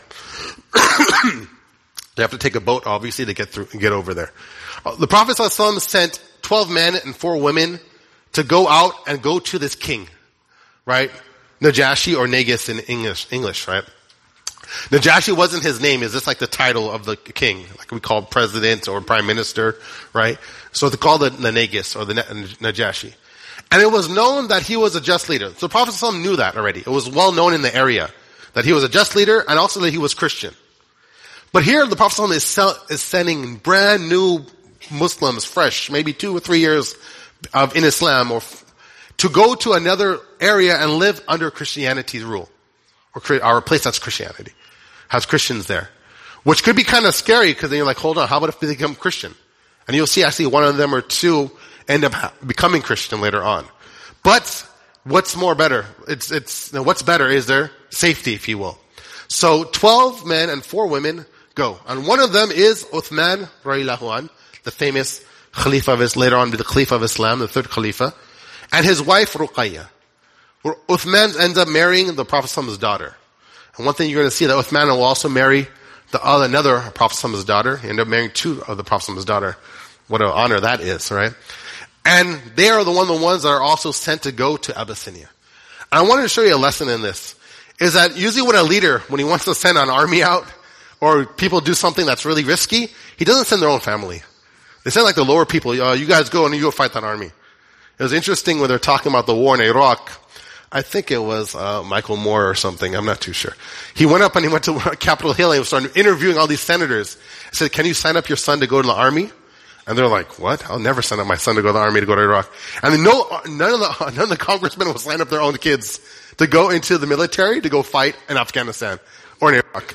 They have to take a boat, obviously, to get through and get over there. The Prophet ﷺ sent twelve men and four women to go out and go to this king, right? Najashi or Negus in English, English, right? Najashi wasn't his name, it's just like the title of the king, like we call president or prime minister, right? So they call it the Negus or the Najashi. And it was known that he was a just leader. So the Prophet ﷺ knew that already. It was well known in the area that he was a just leader and also that he was Christian. But here the Prophet ﷺ is, sell, is sending brand new Muslims, fresh, maybe two or three years of in Islam, or to go to another area and live under Christianity's rule, or, or a place that's Christianity, has Christians there, which could be kind of scary because then you're like, hold on, how about if they become Christian? And you'll see actually one of them or two end up becoming Christian later on. But what's more better? It's it's you know, what's better is their safety, if you will. So twelve men and four women go, and one of them is Uthman radiallahu anh, the famous Khalifa of Islam, later on be the Khalifa of Islam, the third Khalifa, and his wife Ruqayya. Uthman ends up marrying the Prophet's daughter. And one thing you're going to see that Uthman will also marry the other, another Prophet's daughter. He ended up marrying two of the Prophet's daughter. What an honor that is, right? And they are the one, the ones that are also sent to go to Abyssinia. And I wanted to show you a lesson in this. Is that usually when a leader, when he wants to send an army out, or people do something that's really risky, he doesn't send their own family. They sent like the lower people, uh, you guys go and you go fight that army. It was interesting when they're talking about the war in Iraq. I think it was uh, Michael Moore or something. I'm not too sure. He went up and he went to Capitol Hill and he started interviewing all these senators. He said, can you sign up your son to go to the army? And they're like, what? I'll never sign up my son to go to the army to go to Iraq. And then no, none of the, none of the congressmen will sign up their own kids to go into the military to go fight in Afghanistan or in Iraq.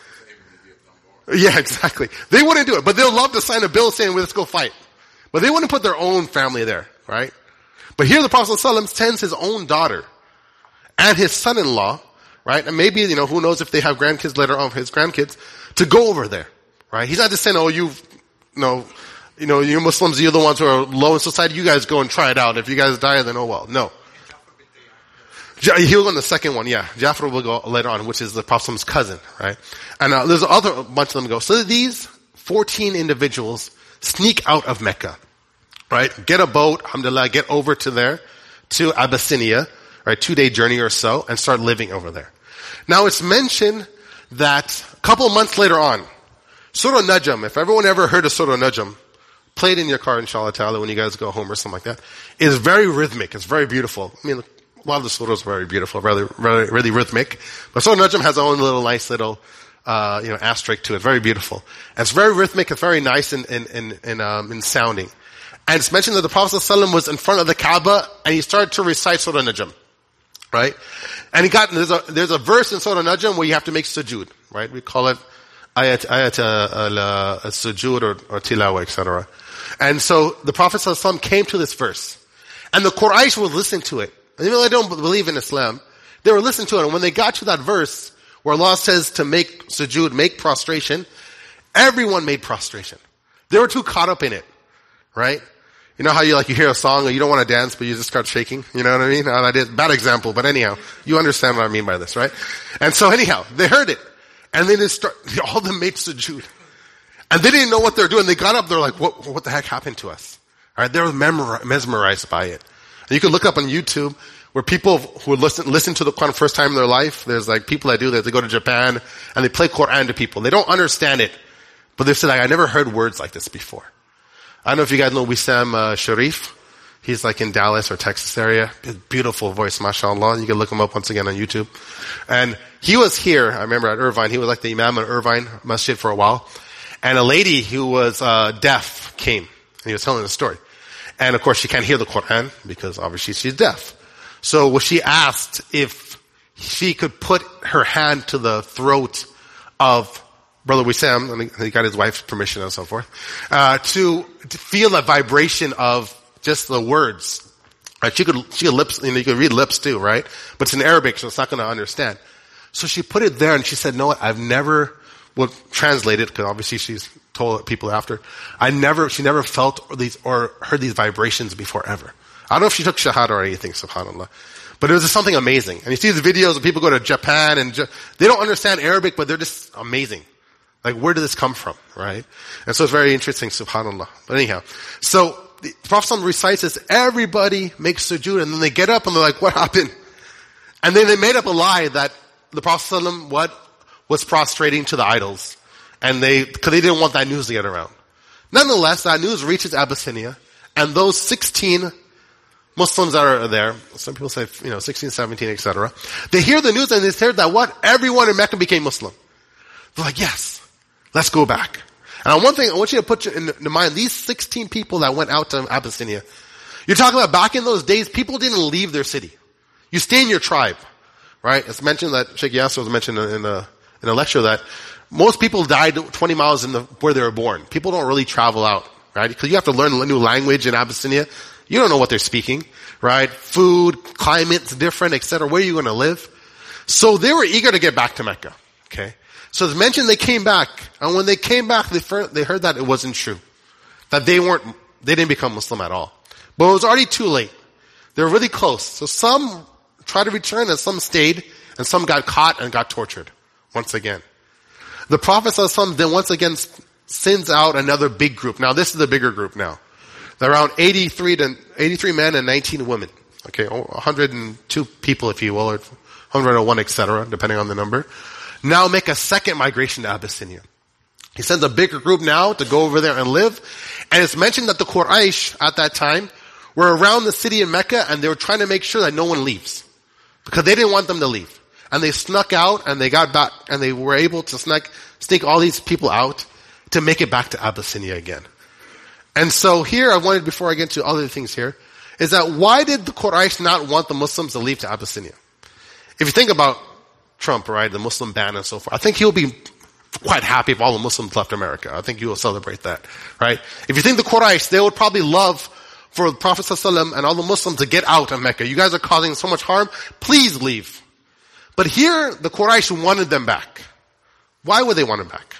Yeah, exactly. They wouldn't do it, but they'll love to sign a bill saying, well, let's go fight. But they wouldn't put their own family there, right? But here the Prophet ﷺ sends his own daughter and his son-in-law, right? And maybe, you know, who knows if they have grandkids later on, his grandkids, to go over there, right? He's not just saying, oh, you, you know, you know, you Muslims, you're the ones who are low in society, you guys go and try it out. If you guys die, then oh well. No. He'll go on the second one, yeah. Jafar will go later on, which is the Prophet's cousin, right? And uh, there's other, a bunch of them go. So these fourteen individuals sneak out of Mecca, right? Get a boat, alhamdulillah, get over to there, to Abyssinia, right? Two day journey or so, and start living over there. Now it's mentioned that a couple of months later on, Surah Najm, if everyone ever heard of Surah Najm, play it in your car, inshallah ta'ala, when you guys go home or something like that, is very rhythmic. It's very beautiful. I mean, a lot of the surahs are very beautiful, really, really, really rhythmic. But Surah Najm has its own little nice little, uh, you know, asterisk to it. Very beautiful. And it's very rhythmic. It's very nice in, in, in, in, um, in sounding. And it's mentioned that the Prophet ﷺ was in front of the Kaaba and he started to recite Surah Najm. Right? And he got, there's a, there's a verse in Surah Najm where you have to make sujood. Right? We call it ayat, ayat, uh, uh, sujood or, or tilawa, et cetera. And so the Prophet ﷺ came to this verse. And the Quraysh would listen to it. Even though they don't believe in Islam, they were listening to it. And when they got to that verse where Allah says to make sujood, make prostration, everyone made prostration. They were too caught up in it. Right? You know how you like, you hear a song and you don't want to dance, but you just start shaking? You know what I mean? I did, bad example, but anyhow, you understand what I mean by this, right? And so anyhow, they heard it. And then they start, all of them made sujood. And they didn't know what they're doing. They got up, they're like, what, what the heck happened to us? Alright, they were memor- mesmerized by it. And you can look up on YouTube where people who listen, listen to the Quran first time in their life, there's like people that do that, they go to Japan and they play Quran to people. They don't understand it. But they say like, I never heard words like this before. I don't know if you guys know Wissam uh, Sharif. He's like in Dallas or Texas area. Beautiful voice, mashallah. You can look him up once again on YouTube. And he was here, I remember at Irvine, he was like the imam at Irvine Masjid for a while. And a lady who was uh, deaf came. And he was telling the story. And of course she can't hear the Quran because obviously she's deaf. So she asked if she could put her hand to the throat of Brother Wissam, and he got his wife's permission and so forth, uh, to, to feel a vibration of just the words. Right? She could, she could lips, you know, you could read lips too, right? But it's in Arabic, so it's not going to understand. So she put it there and she said, no, I've never, well, translate it, because obviously she's told people after, I never, she never felt these, or heard these vibrations before ever. I don't know if she took shahada or anything, subhanAllah. But it was just something amazing. And you see the videos of people go to Japan and ju- they don't understand Arabic, but they're just amazing. Like, where did this come from, right? And so it's very interesting, subhanAllah. But anyhow, so the Prophet recites this, everybody makes sujood, and then they get up and they're like, what happened? And then they made up a lie that the Prophet what was prostrating to the idols. And they, because they didn't want that news to get around. Nonetheless, that news reaches Abyssinia, and those sixteen Muslims that are there, some people say, you know, sixteen, seventeen, et cetera, they hear the news and they hear that what? Everyone in Mecca became Muslim. They're like, yes. Let's go back. And one thing I want you to put in mind, these sixteen people that went out to Abyssinia, you're talking about back in those days, people didn't leave their city. You stay in your tribe, right? It's mentioned that Sheikh Yasser was mentioned in a, in a lecture that most people died twenty miles in the, where they were born. People don't really travel out, right? Because you have to learn a new language in Abyssinia. You don't know what they're speaking, right? Food, climate's different, et cetera. Where are you going to live? So they were eager to get back to Mecca, okay? So it's mentioned they came back, and when they came back, they heard, they heard that it wasn't true. That they weren't, they didn't become Muslim at all. But it was already too late. They were really close. So some tried to return and some stayed, and some got caught and got tortured. Once again. The Prophet ﷺ then once again sends out another big group. Now this is the bigger group now. They're around eighty-three to, eighty-three men and nineteen women. Okay, one hundred two people if you will, or one hundred one, et cetera, depending on the number. Now make a second migration to Abyssinia. He sends a bigger group now to go over there and live. And it's mentioned that the Quraysh at that time were around the city in Mecca, and they were trying to make sure that no one leaves. Because they didn't want them to leave. And they snuck out, and they got back, and they were able to sneak, sneak all these people out to make it back to Abyssinia again. And so here, I wanted, before I get to other things here, is that why did the Quraysh not want the Muslims to leave to Abyssinia? If you think about Trump, right, the Muslim ban and so forth, I think he'll be quite happy if all the Muslims left America. I think he will celebrate that, right? If you think the Quraysh, they would probably love for the Prophet ﷺ and all the Muslims to get out of Mecca. You guys are causing so much harm. Please leave. But here, the Quraysh wanted them back. Why would they want them back?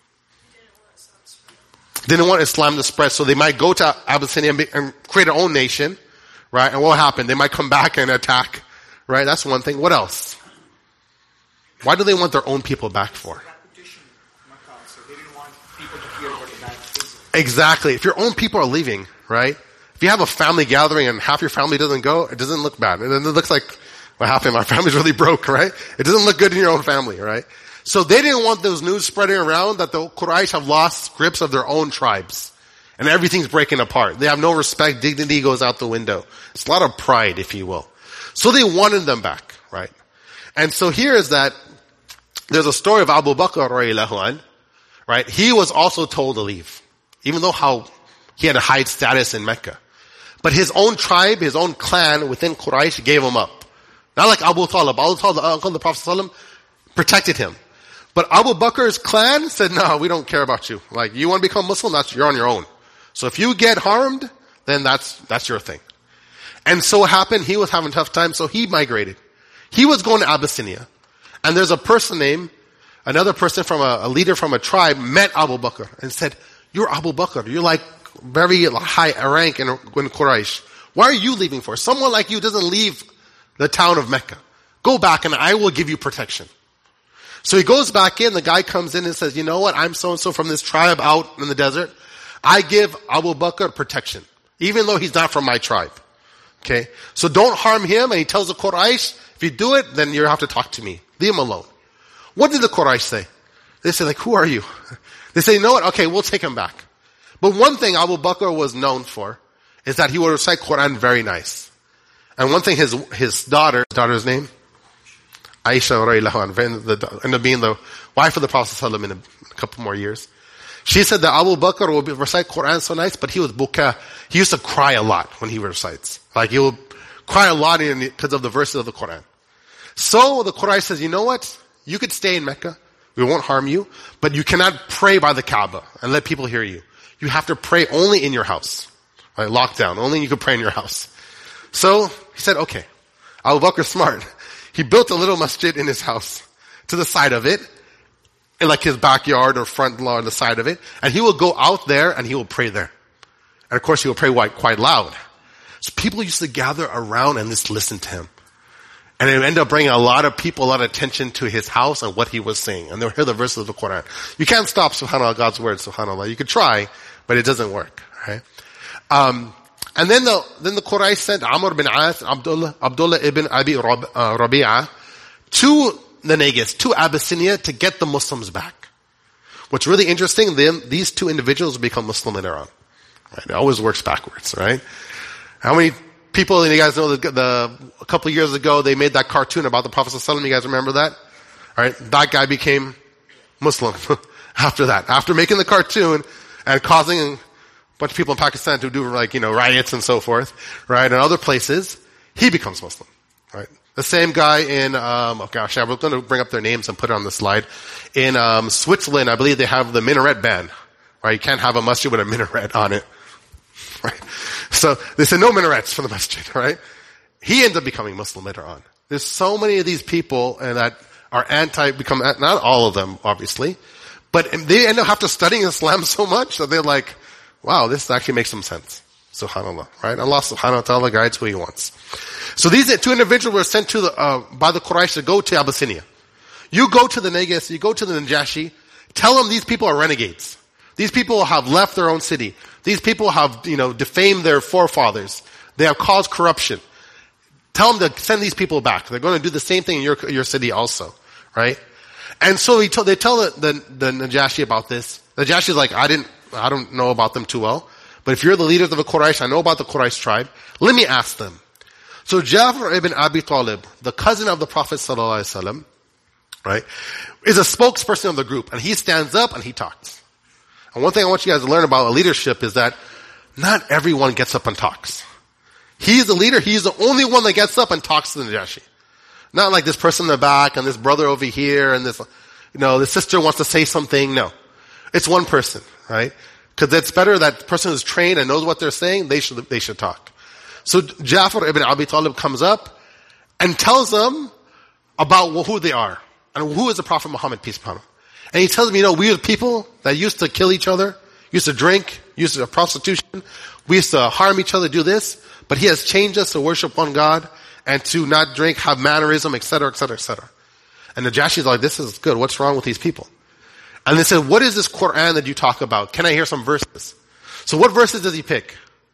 They didn't want Islam to spread, so they might go to Abyssinia and, be, and create their own nation, right? And what happened? They might come back and attack, right? That's one thing. What else? Why do they want their own people back for? So they didn't want people to hear what the bad things. Exactly. If your own people are leaving, right? If you have a family gathering and half your family doesn't go, it doesn't look bad. It looks like what happened. My family's really broke, right? It doesn't look good in your own family, right? So they didn't want those news spreading around that the Quraysh have lost grips of their own tribes. And everything's breaking apart. They have no respect. Dignity goes out the window. It's a lot of pride, if you will. So they wanted them back, right? And so here is that there's a story of Abu Bakr, radiallahu anh, right? He was also told to leave. Even though how he had a high status in Mecca. But his own tribe, his own clan within Quraysh gave him up. Not like Abu Talib. Abu Talib, the uncle of the Prophet ﷺ, protected him. But Abu Bakr's clan said, no, we don't care about you. Like, you want to become Muslim? That's, you're on your own. So if you get harmed, then that's, that's your thing. And so what happened, he was having a tough time, so he migrated. He was going to Abyssinia. And there's a person named, another person from a, a leader from a tribe met Abu Bakr and said, you're Abu Bakr. You're like very high rank in, in Quraysh. Why are you leaving for? Someone like you doesn't leave the town of Mecca. Go back and I will give you protection. So he goes back in, the guy comes in and says, you know what, I'm so-and-so from this tribe out in the desert. I give Abu Bakr protection, even though he's not from my tribe. Okay? So don't harm him, and he tells the Quraysh, if you do it, then you have to talk to me. Leave him alone. What did the Quraysh say? They say, like, who are you? They say, you know what, okay, we'll take him back. But one thing Abu Bakr was known for is that he would recite Quran very nice. And one thing his his daughter, his daughter's name? Aisha radiallahu anha, ended up being the wife of the Prophet ﷺ in a, a couple more years. She said that Abu Bakr would recite Quran so nice, but he was buka. He used to cry a lot when he recites. Like he would cry a lot because of the verses of the Quran. So the Quraysh says, you know what? You could stay in Mecca. We won't harm you, but you cannot pray by the Kaaba and let people hear you. You have to pray only in your house. Right? Lockdown. Only you can pray in your house. So he said, okay. Abu Bakr's smart. He built a little masjid in his house to the side of it, in like his backyard or front lawn, the side of it, and he will go out there and he will pray there. And of course he will pray quite, quite loud. So people used to gather around and just listen to him. And it ended up bringing a lot of people, a lot of attention to his house and what he was saying. And they'll hear the verses of the Quran. You can't stop, subhanAllah, God's word, subhanAllah. You could try, but it doesn't work. Right? Um, and then the, then the Quraysh sent Amr bin As, Abdullah, Abdullah ibn Abi Rab, uh, Rabi'ah to the Negus, to Abyssinia to get the Muslims back. What's really interesting, them, these two individuals become Muslim in Iran. Right? It always works backwards, right? How many people, and you guys know the, the a couple of years ago, they made that cartoon about the Prophet ﷺ. You guys remember that? All right, that guy became Muslim after that. After making the cartoon and causing a bunch of people in Pakistan to do like, you know, riots and so forth, right, and other places, he becomes Muslim, right? The same guy in, um, oh gosh, I'm going to bring up their names and put it on the slide. In um, Switzerland, I believe they have the minaret ban, right? You can't have a masjid with a minaret on it, right? So they said no minarets for the masjid, right? He ends up becoming Muslim later on. There's so many of these people and that are anti, become, not all of them, obviously, but they end up have to studying Islam so much that they're like, wow, this actually makes some sense. SubhanAllah, right? Allah subhanahu wa ta'ala guides who He wants. So these two individuals were sent to the, uh, by the Quraysh to go to Abyssinia. You go to the Negus, you go to the Najashi, tell them these people are renegades. These people have left their own city. These people have, you know, defamed their forefathers. They have caused corruption. Tell them to send these people back. They're going to do the same thing in your, your city also, right? And so he told, they tell the, the, the Najashi about this. Najashi's like, I didn't, I don't know about them too well. But if you're the leaders of the Quraysh, I know about the Quraysh tribe. Let me ask them. So Ja'far ibn Abi Talib, the cousin of the Prophet sallallahu alaihi wasallam, right, is a spokesperson of the group. And he stands up and he talks. And one thing I want you guys to learn about leadership is that not everyone gets up and talks. He's the leader. He's the only one that gets up and talks to the Najashi. Not like this person in the back and this brother over here and this, you know, the sister wants to say something. No. It's one person, right? Because it's better that person is trained and knows what they're saying, they should, they should talk. So Ja'far ibn Abi Talib comes up and tells them about who they are and who is the Prophet Muhammad, peace be upon him. And he tells them, you know, we are people that used to kill each other, used to drink, used to prostitution, we used to harm each other, do this, but he has changed us to worship one God and to not drink, have mannerism, et cetera, et cetera, et cetera. And Najashi is like, this is good. What's wrong with these people? And they said, what is this Quran that you talk about? Can I hear some verses? So what verses does he pick?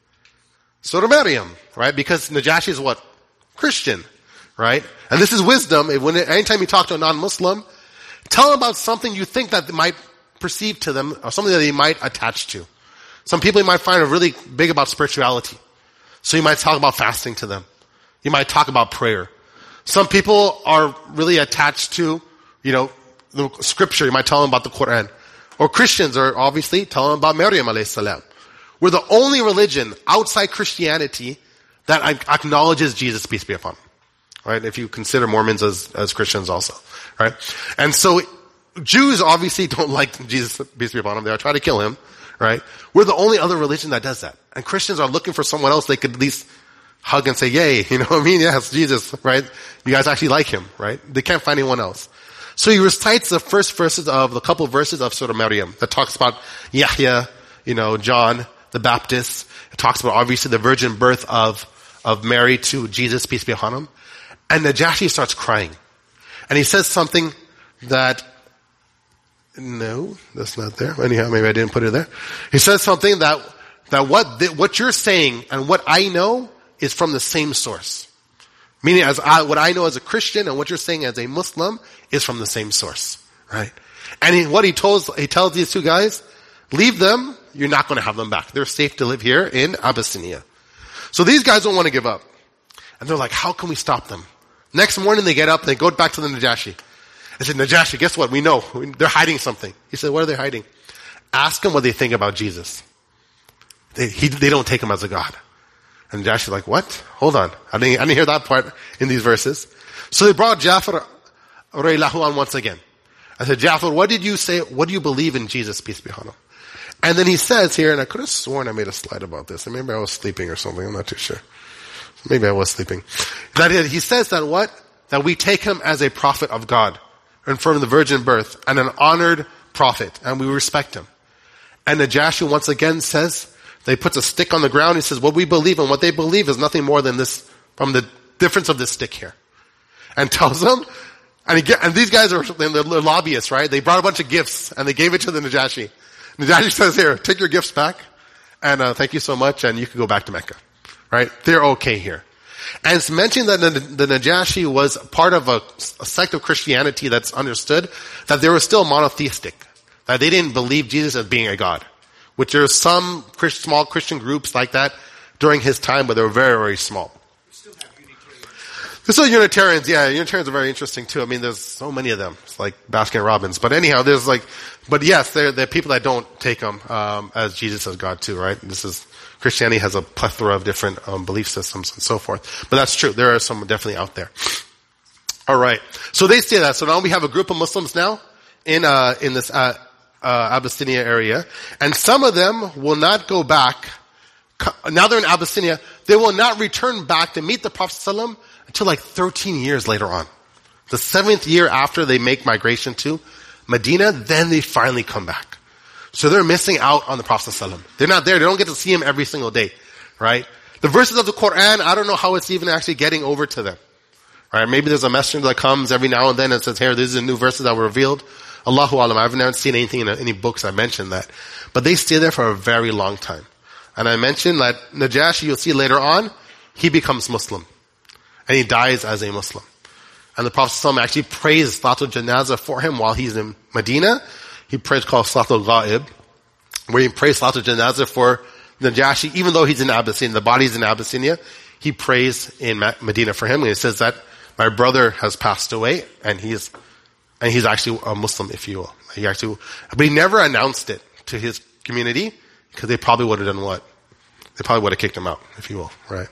Surah Maryam, right? Because Najashi is what? Christian, right? And this is wisdom. When anytime you talk to a non-Muslim, tell them about something you think that they might perceive to them or something that they might attach to. Some people you might find are really big about spirituality. So you might talk about fasting to them. You might talk about prayer. Some people are really attached to, you know, the scripture. You might tell them about the Quran. Or Christians are obviously tell them about Maryam alayhi salam. We're the only religion outside Christianity that acknowledges Jesus, peace be upon him. Right? If you consider Mormons as, as Christians also. Right? And so Jews obviously don't like Jesus, peace be upon him. They try to kill him. Right? We're the only other religion that does that. And Christians are looking for someone else they could at least hug and say, yay, you know what I mean? Yes, Jesus, right? You guys actually like him, right? They can't find anyone else. So he recites the first verses of, the couple verses of Surah Maryam that talks about Yahya, you know, John the Baptist. It talks about obviously the virgin birth of, of Mary to Jesus, peace be upon him. And Najashi starts crying. And he says something that, no, that's not there. Anyhow, maybe I didn't put it there. He says something that, that what, the, what you're saying and what I know is from the same source. Meaning as I, what I know as a Christian and what you're saying as a Muslim is from the same source. Right? And he, what he tells, he tells these two guys, leave them, you're not going to have them back. They're safe to live here in Abyssinia. So these guys don't want to give up. And they're like, how can we stop them? Next morning they get up and they go back to the Najashi. They said, Najashi, guess what? We know. They're hiding something. He said, what are they hiding? Ask them what they think about Jesus. They, he, they don't take him as a God. And Najashi's like, what? Hold on. I didn't, I didn't hear that part in these verses. So they brought Ja'far radiallahu anhu once again. I said, Ja'far, what did you say? What do you believe in Jesus, peace be upon him? And then he says here, and I could have sworn I made a slide about this, and maybe I was sleeping or something, I'm not too sure. Maybe I was sleeping. That he says that what? That we take him as a prophet of God, and from the virgin birth, and an honored prophet, and we respect him. And Najashi once again says, they puts a stick on the ground, he says, what we believe and what they believe is nothing more than this, from the difference of this stick here. And tells them, and, he get, and these guys are they're lobbyists, right? They brought a bunch of gifts, and they gave it to the Najashi. Najashi says, here, take your gifts back, and uh, thank you so much, and you can go back to Mecca. Right? They're okay here. And it's mentioned that the, the Najashi was part of a, a sect of Christianity that's understood that they were still monotheistic. That they didn't believe Jesus as being a God. Which there are some Christ, small Christian groups like that during his time, but they were very, very small. We still have Unitarians. There's still Unitarians, yeah. Unitarians are very interesting too. I mean, there's so many of them. It's like Baskin Robbins. But anyhow, there's like, but yes, there, there are people that don't take him um, as Jesus as God too, right? This is, Christianity has a plethora of different um, belief systems and so forth. But that's true. There are some definitely out there. All right. So they say that. So now we have a group of Muslims now in uh, in this uh, uh, Abyssinia area, and some of them will not go back. Now they're in Abyssinia. They will not return back to meet the Prophet ﷺ until like thirteen years later on. The seventh year after they make migration to Medina, then they finally come back. So they're missing out on the Prophet ﷺ. They're not there. They don't get to see him every single day, right? The verses of the Quran, I don't know how it's even actually getting over to them. Right? Maybe there's a messenger that comes every now and then and says, here, these are the new verses that were revealed. Allahu Alam. I've never seen anything in any books that mention that. But they stay there for a very long time. And I mentioned that Najashi, you'll see later on, he becomes Muslim. And he dies as a Muslim. And the Prophet ﷺ actually prays Salatul Janazah for him while he's in Medina. He prays called Salatul Ghaib, where he prays Salatul Janazah for Najashi, even though he's in Abyssinia, the body's in Abyssinia, he prays in Medina for him. And he says that my brother has passed away, and he's, and he's actually a Muslim, if you will. He actually, but he never announced it to his community, because they probably would have done what? They probably would have kicked him out, if you will, right?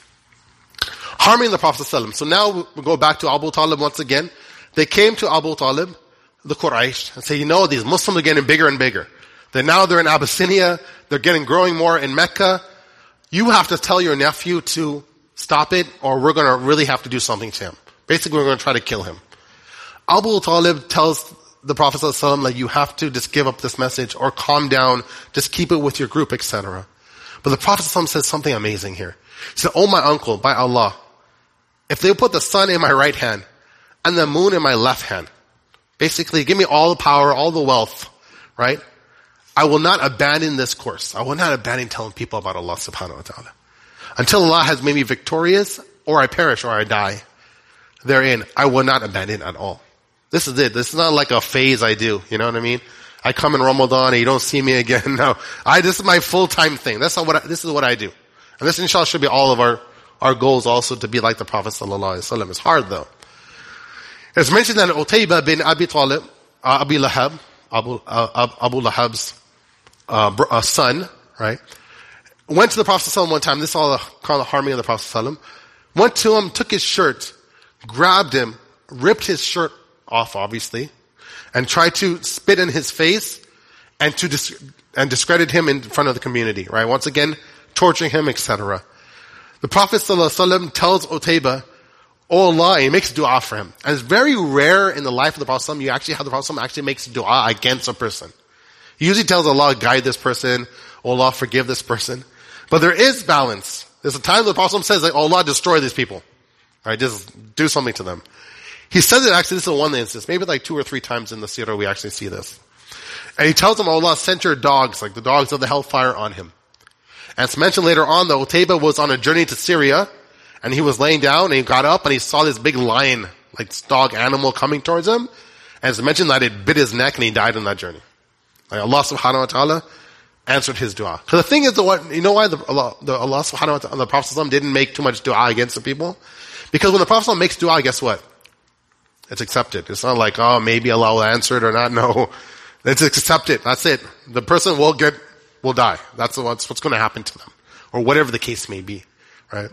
Harming the Prophet ﷺ. So now we go back to Abu Talib once again. They came to Abu Talib, the Quraysh, and say, you know, these Muslims are getting bigger and bigger. Then now they're in Abyssinia, they're getting growing more in Mecca. You have to tell your nephew to stop it, or we're gonna really have to do something to him. Basically, we're gonna try to kill him. Abu Talib tells the Prophet ﷺ, like, you have to just give up this message, or calm down, just keep it with your group, et cetera. But the Prophet ﷺ says something amazing here. He said, oh my uncle, by Allah, if they put the sun in my right hand, and the moon in my left hand, basically, give me all the power, all the wealth, right? I will not abandon this course. I will not abandon telling people about Allah subhanahu wa ta'ala. Until Allah has made me victorious, or I perish, or I die therein, I will not abandon at all. This is it. This is not like a phase I do. You know what I mean? I come in Ramadan and you don't see me again. No. I, this is my full-time thing. That's not what I, this is what I do. And this inshallah should be all of our, our goals also, to be like the Prophet sallallahu alaihi wasallam. It's hard though. It's mentioned that Utaybah bin Abi Talib, uh, Abi Lahab, Abu, uh, Abu Lahab's uh, br- uh, son, right, went to the Prophet sallallahu one time. This is all the kind of harming of the Prophet sallallahu. Went to him, took his shirt, grabbed him, ripped his shirt off, obviously, and tried to spit in his face and to dis- and discredit him in front of the community, right? Once again, torturing him, et cetera. The Prophet ﷺ tells Utaybah, oh Allah, and he makes dua for him. And it's very rare in the life of the Prophet ﷺ, you actually have the Prophet ﷺ actually makes dua against a person. He usually tells Allah, guide this person, oh Allah, forgive this person. But there is balance. There's a time the Prophet ﷺ says, like, oh Allah, destroy these people. Right? Just do something to them. He says it actually, this is one instance, maybe like two or three times in the seerah we actually see this. And he tells them, oh Allah, send your dogs, like the dogs of the hellfire, on him. And it's mentioned later on that Utaybah was on a journey to Syria, and he was laying down, and he got up, and he saw this big lion, like dog animal, coming towards him. And it's mentioned that it bit his neck, and he died on that journey. Like Allah subhanahu wa ta'ala answered his dua. Because the thing is, the what, you know why the Allah, the Allah subhanahu wa ta'ala, the Prophet didn't make too much dua against the people? Because when the Prophet makes dua, guess what? It's accepted. It's not like, oh, maybe Allah will answer it or not. No. It's accepted. That's it. The person will get, will die. That's what's, what's going to happen to them. Or whatever the case may be. Right?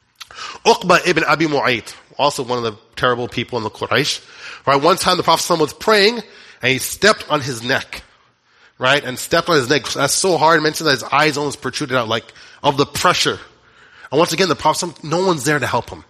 Uqba ibn Abi Mu'ayt, also one of the terrible people in the Quraysh. Right? One time the Prophet was praying, and he stepped on his neck. Right? And stepped on his neck. That's so hard. It mentioned that his eyes almost protruded out, like, of the pressure. And once again, the Prophet, no one's there to help him.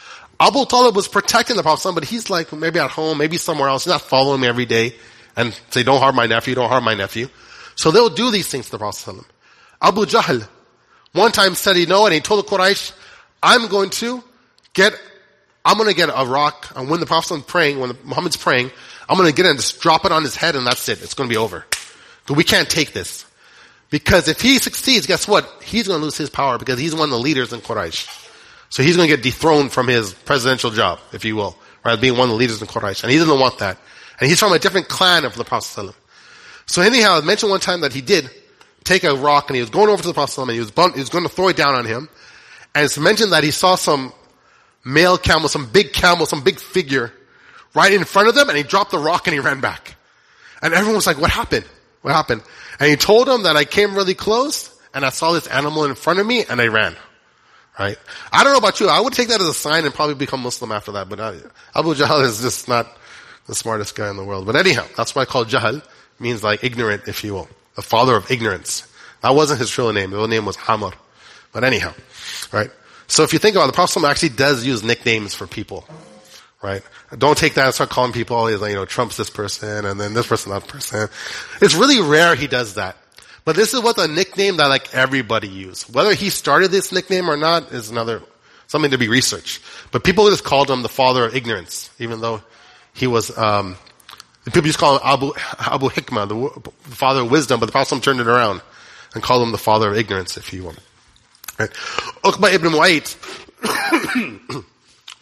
Abu Talib was protecting the Prophet, but he's like, maybe at home, maybe somewhere else. He's not following me every day and say, don't harm my nephew, don't harm my nephew. So they'll do these things to the Prophet. Abu Jahl one time said, you know, and he told the Quraysh, I'm going to get, I'm going to get a rock, and when the Prophet's praying, when Muhammad's praying, I'm going to get it and just drop it on his head, and that's it. It's going to be over. But we can't take this. Because if he succeeds, guess what? He's going to lose his power, because he's one of the leaders in Quraysh. So he's going to get dethroned from his presidential job, if you will, right? Being one of the leaders in Quraysh. And he doesn't want that. And he's from a different clan of the Prophet. So anyhow, I mentioned one time that he did take a rock, and he was going over to the Prophet, and he was, he was going to throw it down on him. And it's mentioned that he saw some male camel, some big camel, some big figure right in front of them, and he dropped the rock and he ran back. And everyone was like, what happened? What happened? And he told them that I came really close, and I saw this animal in front of me, and I ran. Right? I don't know about you. I would take that as a sign and probably become Muslim after that. But uh, Abu Jahl is just not the smartest guy in the world. But anyhow, that's why I call Jahl. Means like ignorant, if you will. The father of ignorance. That wasn't his real name. The real name was Hamar. But anyhow, right? So if you think about it, the Prophet actually does use nicknames for people. Right? Don't take that and start calling people, oh, you know, Trump's this person, and then this person, that person. It's really rare he does that. But this is what the nickname that like everybody used. Whether he started this nickname or not is another, something to be researched. But people just called him the father of ignorance, even though he was, um, people used to call him Abu, Abu Hikmah, the, the father of wisdom, but the Prophet turned it around and called him the father of ignorance, if you will. Right. Uqba ibn Mu'ayt,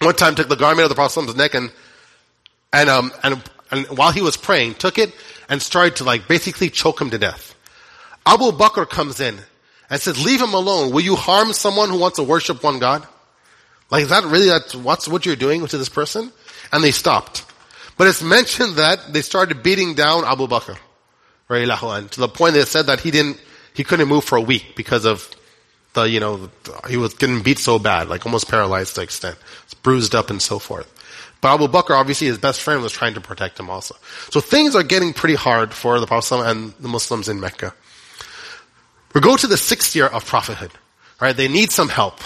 one time took the garment of the Prophet's neck and, and, um, and, and while he was praying, took it and started to like basically choke him to death. Abu Bakr comes in and says, leave him alone. Will you harm someone who wants to worship one God? Like, is that really, that's what's what you're doing to this person? And they stopped. But it's mentioned that they started beating down Abu Bakr, to the point they said that he didn't, he couldn't move for a week because of the, you know, he was getting beat so bad, like almost paralyzed to an extent. It's bruised up and so forth. But Abu Bakr, obviously his best friend, was trying to protect him also. So things are getting pretty hard for the Prophet and the Muslims in Mecca. We go to the sixth year of prophethood, right? They need some help.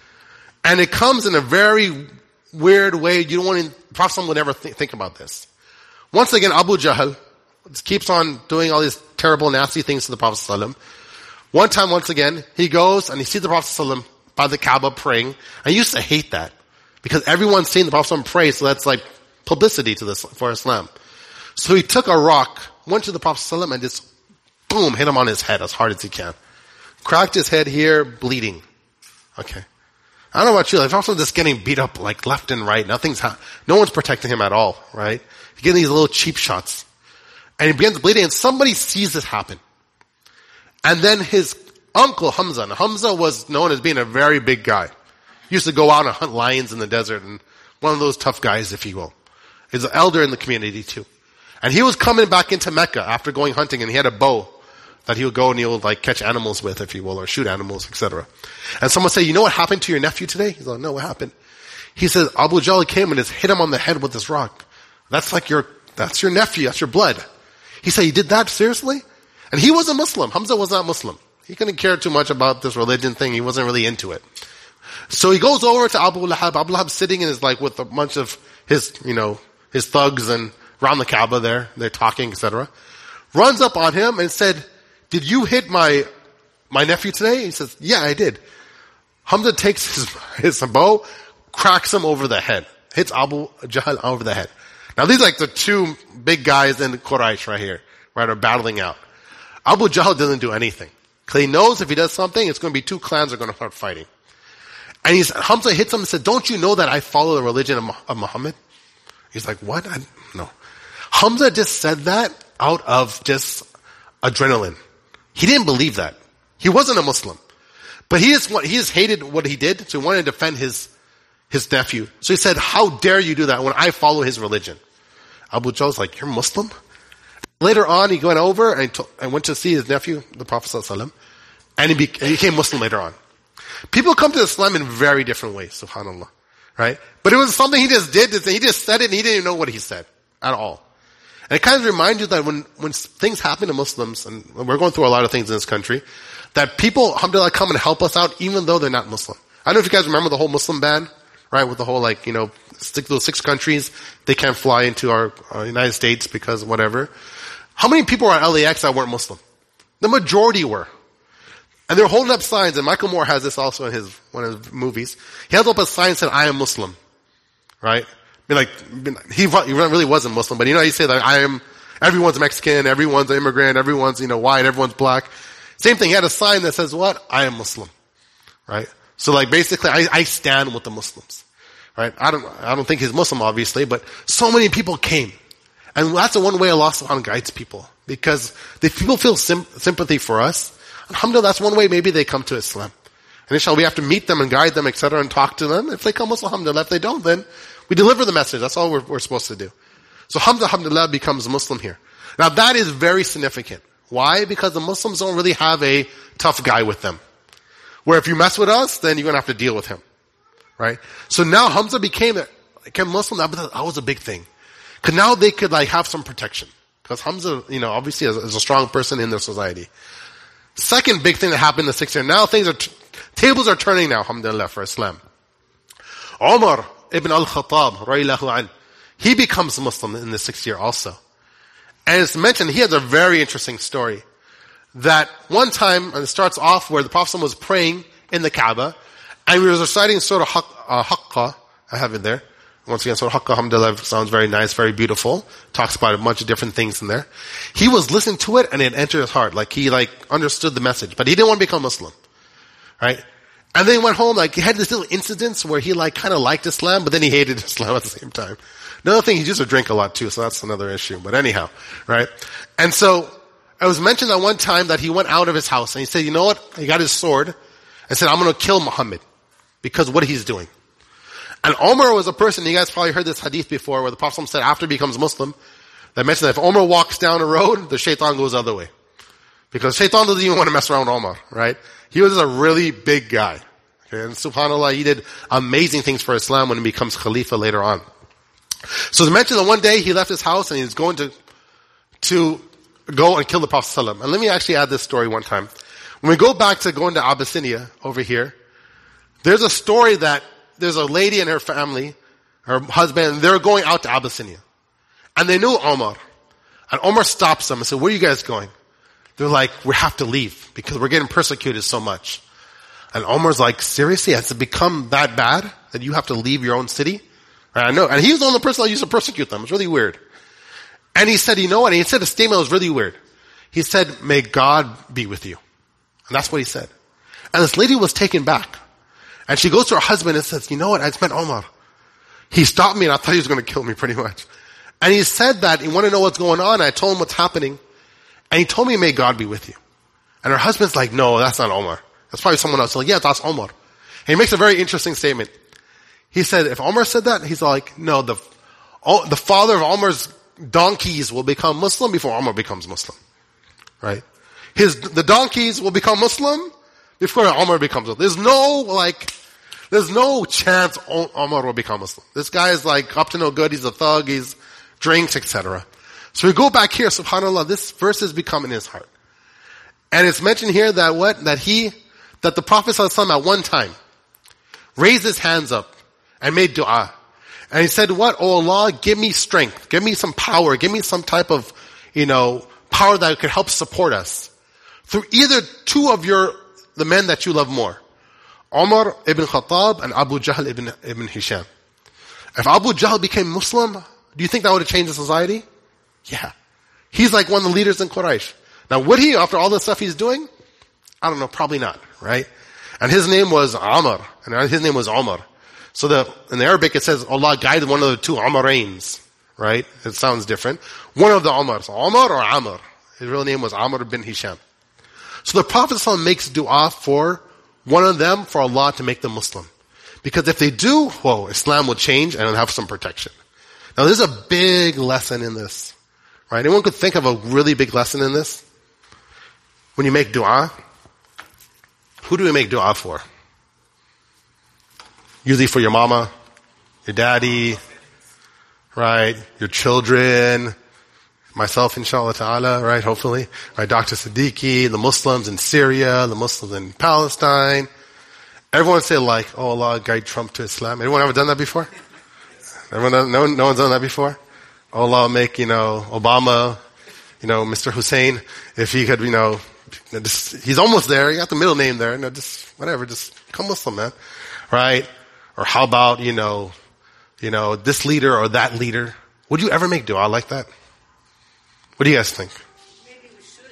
And it comes in a very weird way. You don't want to, the Prophet would never th- think about this. Once again, Abu Jahl keeps on doing all these terrible, nasty things to the Prophet ﷺ. One time, once again, he goes and he sees the Prophet ﷺ by the Kaaba praying. I used to hate that because everyone's seen the Prophet ﷺ pray, so that's like publicity to this, for Islam. So he took a rock, went to the Prophet ﷺ and just boom, hit him on his head as hard as he can. Cracked his head here, bleeding. Okay. I don't know about you, like, also just getting beat up like left and right. Nothing's ha- no one's protecting him at all, right? He's getting these little cheap shots. And he begins bleeding and somebody sees this happen. And then his uncle Hamza, and Hamza was known as being a very big guy. He used to go out and hunt lions in the desert and one of those tough guys, if you will. He's an elder in the community too. And he was coming back into Mecca after going hunting and he had a bow that he would go and he would like catch animals with, if you will, or shoot animals, et cetera. And someone said, you know what happened to your nephew today? He's like, no, what happened? He says, Abu Jahl came and just hit him on the head with this rock. That's like your, that's your nephew, that's your blood. He said, you did that seriously? And he was a Muslim. Hamza was not Muslim. He couldn't care too much about this religion thing. He wasn't really into it. So he goes over to Abu Lahab. Abu Lahab sitting in his like with a bunch of his, you know, his thugs and around the Kaaba there. They're talking, et cetera. Runs up on him and said, did you hit my, my nephew today? He says, yeah, I did. Hamza takes his, his bow, cracks him over the head. Hits Abu Jahl over the head. Now these are like the two big guys in Quraysh right here, right, are battling out. Abu Jahl doesn't do anything. Because he knows if he does something, it's going to be two clans are going to start fighting. And he's, Hamza hits him and said, don't you know that I follow the religion of, of Muhammad? He's like, what? I, no. Hamza just said that out of just adrenaline. He didn't believe that. He wasn't a Muslim. But he just, he just hated what he did, so he wanted to defend his, his nephew. So he said, how dare you do that when I follow his religion? Abu Jahl's like, you're Muslim? Later on, he went over and, to, and went to see his nephew, the Prophet ﷺ, and he, be, and he became Muslim later on. People come to Islam in very different ways, subhanAllah. Right? But it was something he just did. He just said it and he didn't even know what he said at all. And it kind of reminds you that when, when things happen to Muslims, and we're going through a lot of things in this country, that people, alhamdulillah, come and help us out even though they're not Muslim. I don't know if you guys remember the whole Muslim ban, right? With the whole like, you know, stick those six countries, they can't fly into our uh, United States because whatever. How many people were at L A X that weren't Muslim? The majority were. And they're holding up signs, and Michael Moore has this also in his, one of his movies. He held up a sign that said, I am Muslim. Right? I mean, like, he, he really wasn't Muslim, but you know, he said like, I am, everyone's Mexican, everyone's an immigrant, everyone's, you know, white, everyone's black. Same thing, he had a sign that says what? I am Muslim. Right? So like basically, I, I stand with the Muslims. Right? I don't, I don't think he's Muslim obviously, but so many people came. And that's the one way Allah subhanahu wa ta'ala guides people. Because if people feel sim- sympathy for us, alhamdulillah, that's one way maybe they come to Islam. And inshallah, we have to meet them and guide them, et cetera, and talk to them. If they come Muslim, alhamdulillah. If they don't, then we deliver the message. That's all we're, we're supposed to do. So Hamza, alhamdulillah, becomes Muslim here. Now that is very significant. Why? Because the Muslims don't really have a tough guy with them. Where if you mess with us, then you're going to have to deal with him. Right? So now Hamza became, became Muslim. That was a big thing. Because now they could like have some protection. Because Hamza, you know, obviously is, is a strong person in their society. Second big thing that happened in the sixth year. Now things are, t- tables are turning now, alhamdulillah, for Islam. Umar ibn al-Khattab, radiallahu anh, he becomes Muslim in the sixth year also. And it's mentioned, he has a very interesting story. That one time, and it starts off where the Prophet was praying in the Kaaba, and we were reciting Surah Haqqa, I have it there. Once again, Surah Haqqa, alhamdulillah, sounds very nice, very beautiful. Talks about a bunch of different things in there. He was listening to it and it entered his heart. Like he like understood the message. But he didn't want to become Muslim. Right? And then he went home, like, he had this little incidents where he, like, kind of liked Islam, but then he hated Islam at the same time. Another thing, he used to drink a lot too, so that's another issue. But anyhow, right? And so, it was mentioned that one time that he went out of his house and he said, you know what? He got his sword and said, I'm going to kill Muhammad because of what he's doing. And Omar was a person, you guys probably heard this hadith before, where the Prophet said after he becomes Muslim, that mentioned that if Omar walks down a road, the shaitan goes the other way. Because shaitan doesn't even want to mess around with Omar, right? He was a really big guy. Okay? And subhanAllah, he did amazing things for Islam when he becomes Khalifa later on. So it's mentioned that one day he left his house and he was going to, to go and kill the Prophet ﷺ. And let me actually add this story one time. When we go back to going to Abyssinia over here, there's a story that there's a lady and her family, her husband, and they're going out to Abyssinia. And they knew Omar. And Omar stops them and said, where are you guys going? They're like, we have to leave because we're getting persecuted so much. And Omar's like, seriously? Has it become that bad that you have to leave your own city? And I know. And he was the only person that used to persecute them. It's really weird. And he said, you know what? And he said a statement that was really weird. He said, may God be with you. And that's what he said. And this lady was taken back. And she goes to her husband and says, you know what? I just met Omar. He stopped me and I thought he was going to kill me pretty much. And he said that he wanted to know what's going on. I told him what's happening. And he told me, may God be with you. And her husband's like, no, that's not Omar. That's probably someone else. He's like, yeah, that's Omar. And he makes a very interesting statement. He said, if Omar said that, he's like, no, the, the father of Omar's donkeys will become Muslim before Omar becomes Muslim. Right? His, the donkeys will become Muslim before Omar becomes Muslim. There's no, like, there's no chance Omar will become Muslim. This guy is like up to no good. He's a thug. He's drinks, et cetera. So we go back here, subhanAllah, this verse has become in his heart. And it's mentioned here that what? That he, that the Prophet ﷺ at one time raised his hands up and made dua. And he said, what? Oh Allah, give me strength. Give me some power. Give me some type of, you know, power that could help support us. Through either two of your, the men that you love more. Umar ibn Khattab and Abu Jahl ibn, ibn Hisham. If Abu Jahl became Muslim, do you think that would have changed the society? Yeah. He's like one of the leaders in Quraysh. Now would he, after all the stuff he's doing? I don't know, probably not, right? And his name was Amr, and his name was Umar. So the, in the Arabic it says Allah guided one of the two Umarains, right? It sounds different. One of the Umars, Umar or Amr. His real name was Amr bin Hisham. So the Prophet ﷺ makes dua for one of them, for Allah to make them Muslim. Because if they do, whoa, Islam will change and it'll have some protection. Now there's a big lesson in this. Right? Anyone could think of a really big lesson in this? When you make dua, who do we make dua for? Usually for your mama, your daddy, right? Your children, myself inshallah ta'ala, right? Hopefully. Right? Doctor Siddiqui, the Muslims in Syria, the Muslims in Palestine. Everyone say like, oh Allah, guide Trump to Islam. Anyone ever done that before? Everyone, no, no one's done that before? Allah make, you know, Obama, you know, Mister Hussein, if he could, you know, just, he's almost there. You got the middle name there. You know, just, whatever, just become Muslim, man. Right? Or how about, you know, you know, this leader or that leader? Would you ever make dua like that? What do you guys think? Maybe we should.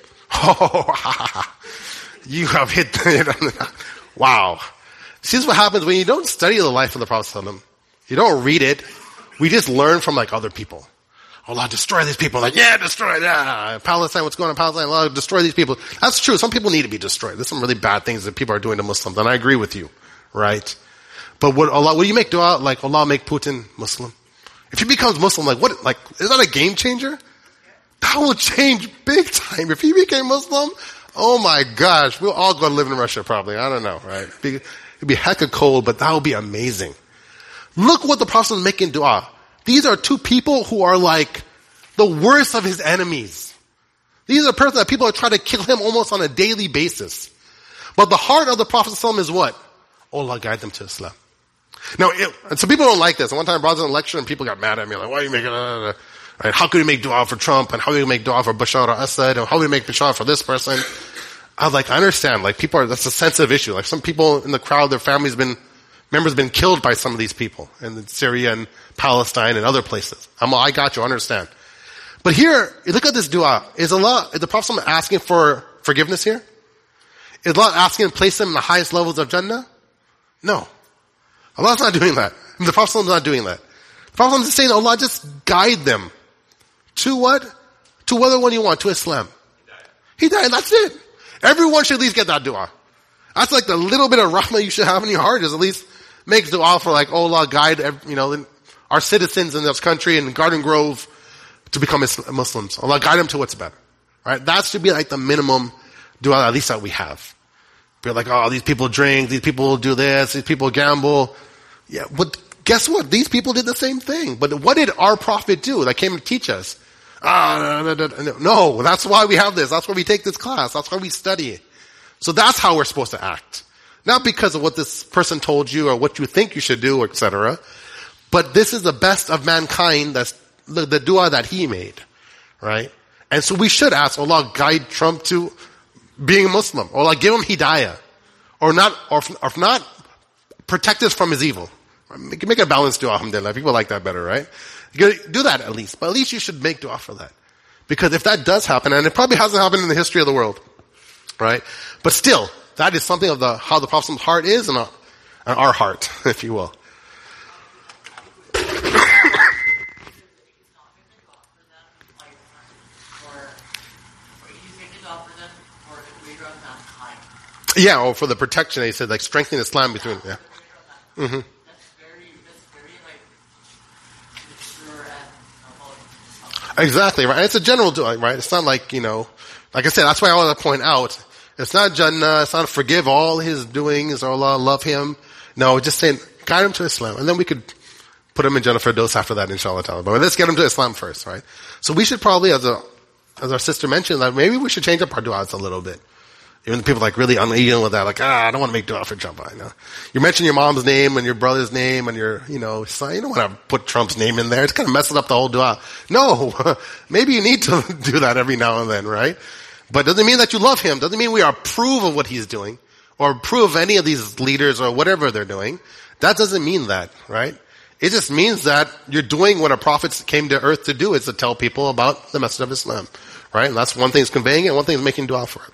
Oh, you have hit it on the, wow. See, this is what happens when you don't study the life of the Prophet ﷺ. You don't read it. We just learn from like other people. Allah, destroy these people. Like, yeah, destroy that. Palestine, what's going on in Palestine? Allah, destroy these people. That's true. Some people need to be destroyed. There's some really bad things that people are doing to Muslims, and I agree with you, right? But would Allah, would you make dua like Allah make Putin Muslim? If he becomes Muslim, like what, like, is that a game changer? That will change big time. If he became Muslim, oh my gosh, we'll all go to live in Russia probably. I don't know, right? It'd be, it'd be hecka cold, but that would be amazing. Look what the Prophet is making dua. These are two people who are like the worst of his enemies. These are persons that people are trying to kill him almost on a daily basis. But the heart of the Prophet ﷺ is what? Oh, Allah, guide them to Islam. Now, it, and some people don't like this. And one time I brought this in a lecture and people got mad at me. Like, why are you making uh, right? How could you make dua for Trump? And how do you make dua for Bashar al-Assad? And how do you make dua for this person? I was like, I understand. Like, people are, that's a sensitive issue. Like, some people in the crowd, their families been, members been killed by some of these people in Syria and Palestine and other places. I'm, I got you, I understand. But here, look at this dua. Is Allah, is the Prophet asking for forgiveness here? Is Allah asking to place them in the highest levels of Jannah? No. Allah's not doing that. The Prophet is not doing that. The Prophet is saying, Allah, just guide them. To what? To whatever one you want, to Islam. He died. That's it. Everyone should at least get that dua. That's like the little bit of rahmah you should have in your heart, is at least make dua for like, oh Allah, guide, you know, our citizens in this country in Garden Grove to become Muslims. Allah, guide them to what's better. Right? That should be like the minimum dua, at least that we have. Be like, oh, these people drink, these people do this, these people gamble. Yeah, but guess what? These people did the same thing. But what did our Prophet do that came to teach us? Ah, no, no, no, no, that's why we have this. That's why we take this class. That's why we study. So that's how we're supposed to act. Not because of what this person told you or what you think you should do, et cetera. But this is the best of mankind. That's the, the dua that he made. Right? And so we should ask Allah, guide Trump to being a Muslim. Or like give him hidayah. Or not, or if, or if not, protect us from his evil. Make, make a balanced dua, alhamdulillah. People like that better, right? You do that at least. But at least you should make dua for that. Because if that does happen, and it probably hasn't happened in the history of the world, right? But still, that is something of the how the Prophet's heart is and our, and our heart, if you will. Yeah, or for the protection, he said, like strengthening Islam between, yeah. Mm-hmm. Exactly, right? It's a general dua, right? It's not like, you know, like I said, that's why I want to point out, it's not Jannah, it's not forgive all his doings or Allah, love him. No, just saying, guide him to Islam. And then we could put him in Jannah Firdaus after that, inshallah ta'ala. But let's get him to Islam first, right? So we should probably, as a, as our sister mentioned, that maybe we should change up our du'as a little bit. Even the people like really uneven with that, like, ah, I don't want to make dua for Trump. I know. You mention your mom's name and your brother's name and your, you know, son. You don't want to put Trump's name in there. It's kind of messing up the whole dua. No. Maybe you need to do that every now and then, right? But doesn't mean that you love him. Doesn't mean we approve of what he's doing or approve of any of these leaders or whatever they're doing. That doesn't mean that, right? It just means that you're doing what a prophet came to earth to do, is to tell people about the message of Islam, right? And that's one thing is conveying it, one thing is making dua for it.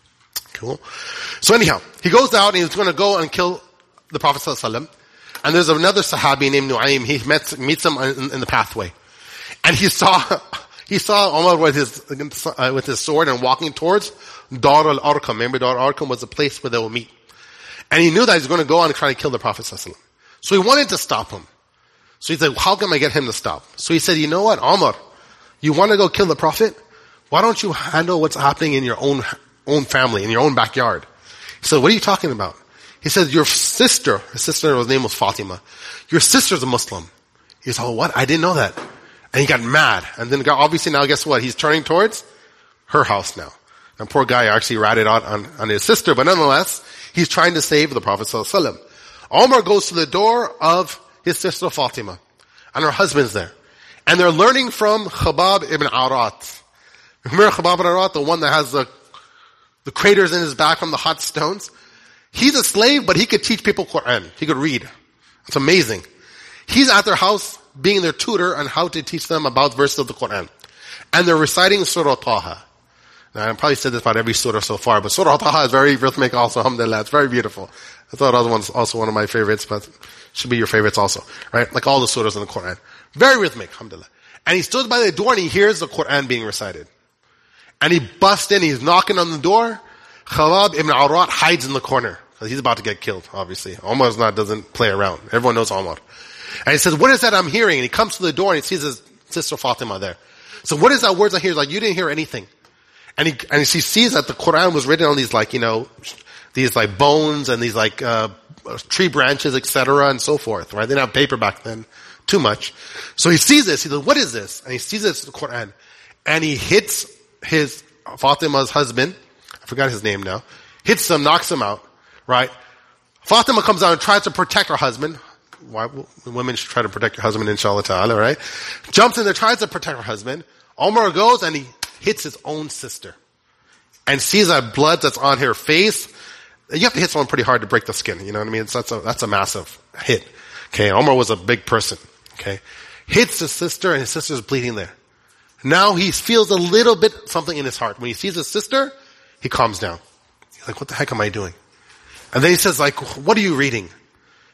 Cool. So anyhow, he goes out and he's going to go and kill the Prophet ﷺ. And there's another Sahabi named Nu'aym. He met, meets him in, in the pathway. And he saw, he saw Umar with his, uh, with his sword and walking towards Dar al-Arqam. Remember, Dar al-Arqam was the place where they will meet. And he knew that he was going to go on and try to kill the Prophet ﷺ. So he wanted to stop him. So he said, how can I get him to stop? So he said, you know what, Umar, you want to go kill the Prophet? Why don't you handle what's happening in your own own family, in your own backyard? He said, what are you talking about? He said, your sister, his sister, his name was Fatima. Your sister's a Muslim. He said, oh, what? I didn't know that. And he got mad. And then got, obviously now guess what? He's turning towards her house now. And poor guy actually ratted out on, on his sister, but nonetheless, he's trying to save the Prophet ﷺ. Omar goes to the door of his sister Fatima. And her husband's there. And they're learning from Khabab ibn Arat. Remember Khabab ibn Arat, the one that has the The craters in his back from the hot stones? He's a slave, but he could teach people Quran. He could read. It's amazing. He's at their house being their tutor on how to teach them about verses of the Quran. And they're reciting Surah Taha. Now, I've probably said this about every surah so far, but Surah Taha is very rhythmic also, alhamdulillah. It's very beautiful. I thought that was also one of my favorites, but should be your favorites also. Right? Like all the surahs in the Quran. Very rhythmic, alhamdulillah. And he stood by the door and he hears the Quran being recited. And he busts in, he's knocking on the door. Khalab ibn Arat hides in the corner. Because he's about to get killed, obviously. Omar's not, doesn't play around. Everyone knows Omar. And he says, what is that I'm hearing? And he comes to the door and he sees his sister Fatima there. So what is that words I hear? He's like, you didn't hear anything. And he, and she sees that the Quran was written on these like, you know, these like bones and these like, uh, tree branches, et cetera, and so forth, right? They didn't have paper back then. Too much. So he sees this. He says, what is this? And he sees this in the Quran. And he hits his Fatima's husband, I forgot his name now, hits him, knocks him out, right? Fatima comes out and tries to protect her husband. Why women should try to protect your husband, inshallah ta'ala, right? Jumps in there, tries to protect her husband. Omar goes and he hits his own sister. And sees that blood that's on her face. You have to hit someone pretty hard to break the skin, you know what I mean? So that's a, that's a massive hit. Okay, Omar was a big person. Okay. Hits his sister and his sister's bleeding there. Now he feels a little bit something in his heart. When he sees his sister, he calms down. He's like, what the heck am I doing? And then he says like, what are you reading?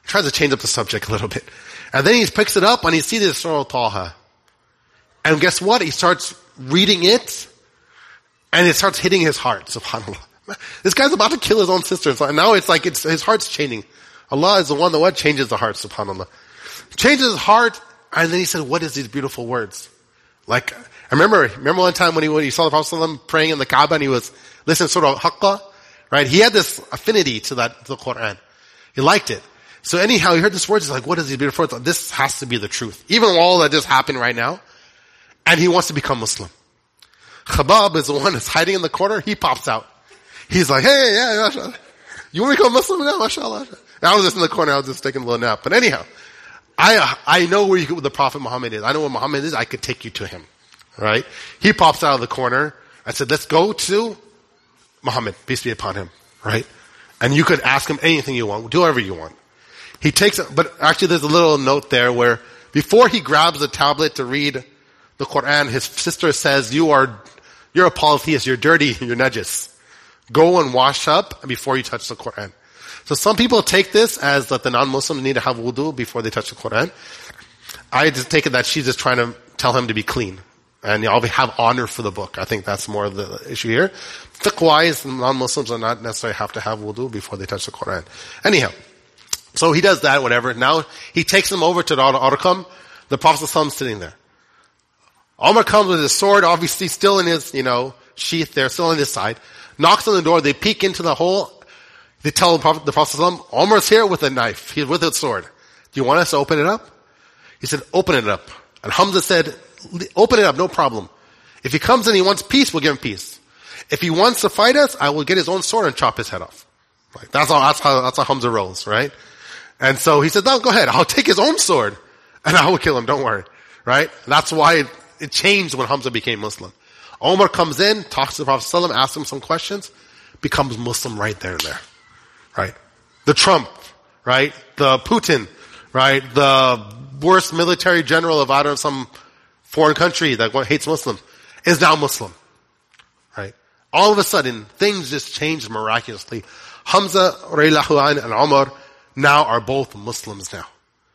tries to change up the subject a little bit. And then he picks it up and he sees this Surah Taha. And guess what? He starts reading it and it starts hitting his heart, subhanAllah. This guy's about to kill his own sister. And now it's like it's, his heart's changing. Allah is the one that what changes the heart, subhanAllah. Changes his heart, and then he said, what is these beautiful words? Like, I remember, remember one time when he, when he saw the Prophet ﷺ praying in the Kaaba and he was listening to Surah Haqqa, right? He had this affinity to that, to the Quran. He liked it. So anyhow, he heard this words, he's like, what is these beautiful words? This has to be the truth. Even all that just happened right now. And he wants to become Muslim. Khabab is the one that's hiding in the corner, he pops out. He's like, hey, yeah, mashallah. You want to become Muslim now? Mashallah. I was just in the corner, I was just taking a little nap. But anyhow, I I know where you, the Prophet Muhammad is. I know where Muhammad is, I could take you to him. Right? He pops out of the corner. I said, let's go to Muhammad, peace be upon him. Right? And you could ask him anything you want, do whatever you want. He takes it, but actually there's a little note there where before he grabs the tablet to read the Quran, his sister says, you are, you're a polytheist, you're dirty, you're najis. Go and wash up before you touch the Quran. So some people take this as that the non-Muslims need to have wudu before they touch the Quran. I just take it that she's just trying to tell him to be clean. And you know, have honor for the book. I think that's more of the issue here. Fiqh-wise, non-Muslims do not necessarily have to have wudu before they touch the Quran. Anyhow, so he does that, whatever. Now he takes him over to Dar al-Arqam. The Prophet ﷺ sitting there. Omar comes with his sword, obviously still in his, you know, sheath there, still on his side. Knocks on the door, they peek into the hole. They tell the Prophet, the Prophet ﷺ, Omar's here with a knife. He's with a sword. Do you want us to open it up? He said, open it up. And Hamza said, open it up, no problem. If he comes and he wants peace, we'll give him peace. If he wants to fight us, I will get his own sword and chop his head off. Like, that's how, that's how, that's how Hamza rolls, right? And so he said, no, go ahead. I'll take his own sword and I will kill him. Don't worry. Right? That's why it, it changed when Hamza became Muslim. Omar comes in, talks to the Prophet ﷺ, asks him some questions, becomes Muslim right there and there. Right? The Trump, right? The Putin, right? The worst military general of out of some foreign country that hates Muslims is now Muslim. Right? All of a sudden, things just changed miraculously. Hamza, radiallahu anhu, and Omar now are both Muslims now.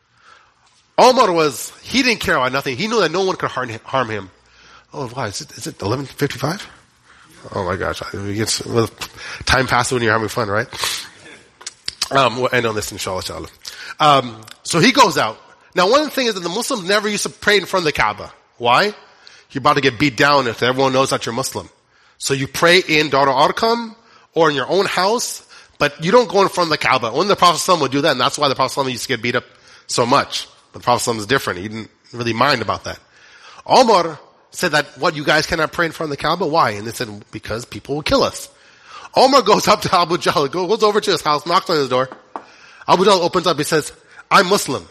Omar was, he didn't care about nothing. He knew that no one could harm harm him. Oh, wow, is it, is it eleven fifty-five? Oh my gosh. It's, well, time passes when you're having fun, right? Um, we'll end on this, inshallah, inshallah. Um, so he goes out. Now, one of the things is that the Muslims never used to pray in front of the Kaaba. Why? You're about to get beat down if everyone knows that you're Muslim. So you pray in Dar al-Arqam or in your own house, but you don't go in front of the Kaaba. Only the Prophet ﷺ would do that, and that's why the Prophet ﷺ used to get beat up so much. But the Prophet ﷺ is different. He didn't really mind about that. Omar said that, what, you guys cannot pray in front of the Kaaba? Why? And they said, because people will kill us. Omar goes up to Abu Jahl, goes over to his house, knocks on his door. Abu Jahl opens up, he says, I'm Muslim.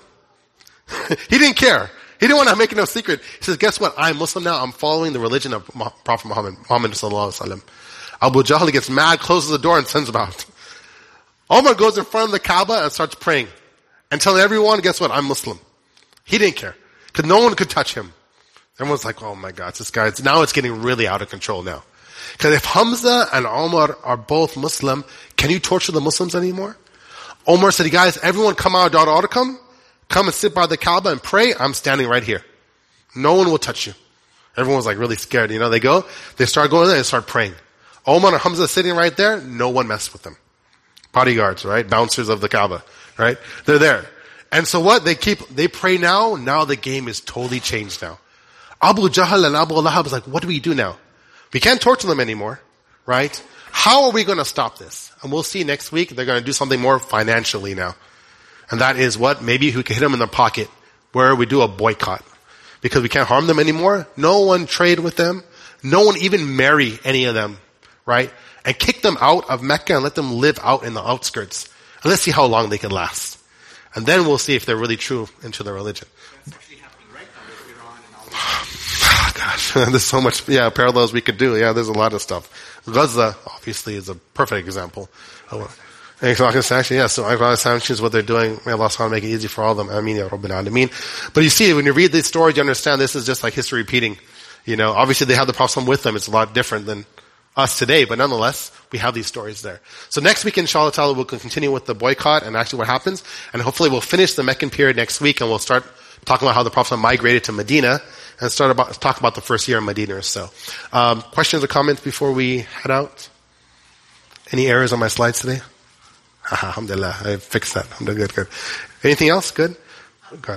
He didn't care. He didn't want to make it no secret. He says, guess what? I'm Muslim now. I'm following the religion of Prophet Muhammad, Muhammad sallallahu alaihi wasallam. Abu Jahl gets mad, closes the door, and sends him out. Omar goes in front of the Kaaba and starts praying. And telling everyone, guess what? I'm Muslim. He didn't care. Because no one could touch him. Everyone's like, oh my God, this guy, now it's getting really out of control now. Because if Hamza and Omar are both Muslim, can you torture the Muslims anymore? Omar said, guys, everyone come out of Dar al-Arqam, come and sit by the Kaaba and pray. I'm standing right here. No one will touch you. Everyone was like really scared. You know, they go, they start going there and start praying. Omar and Hamza sitting right there, no one messed with them. Bodyguards, right? Bouncers of the Kaaba, right? They're there. And so what? They keep, they pray now. Now the game is totally changed now. Abu Jahl and Abu Lahab is like, what do we do now? We can't torture them anymore, right? How are we going to stop this? And we'll see next week, they're going to do something more financially now. And that is what? Maybe we can hit them in the pocket where we do a boycott. Because we can't harm them anymore. No one trade with them. No one even marry any of them, right? And kick them out of Mecca and let them live out in the outskirts. And let's see how long they can last. And then we'll see if they're really true into their religion. That's actually happening right now with Iran and all that. Gosh, there's so much, yeah, parallels we could do. Yeah, there's a lot of stuff. Gaza, obviously, is a perfect example. Actually, yeah, so Iran sanctions, what they're doing, may Allah subhanahu wa ta'ala make it easy for all of them. Ameen ya Rabbil Alameen. But you see, when you read these stories, you understand this is just like history repeating. You know, obviously they have the Prophet with them. It's a lot different than us today, but nonetheless, we have these stories there. So next week, inshallah ta'ala, we'll continue with the boycott and actually what happens. And hopefully we'll finish the Meccan period next week and we'll start talking about how the Prophet migrated to Medina and start about, talk about the first year in Medina or so. Um, questions or comments before we head out? Any errors on my slides today? Alhamdulillah, I fixed that. I'm doing good, good. Anything else? Good? Good.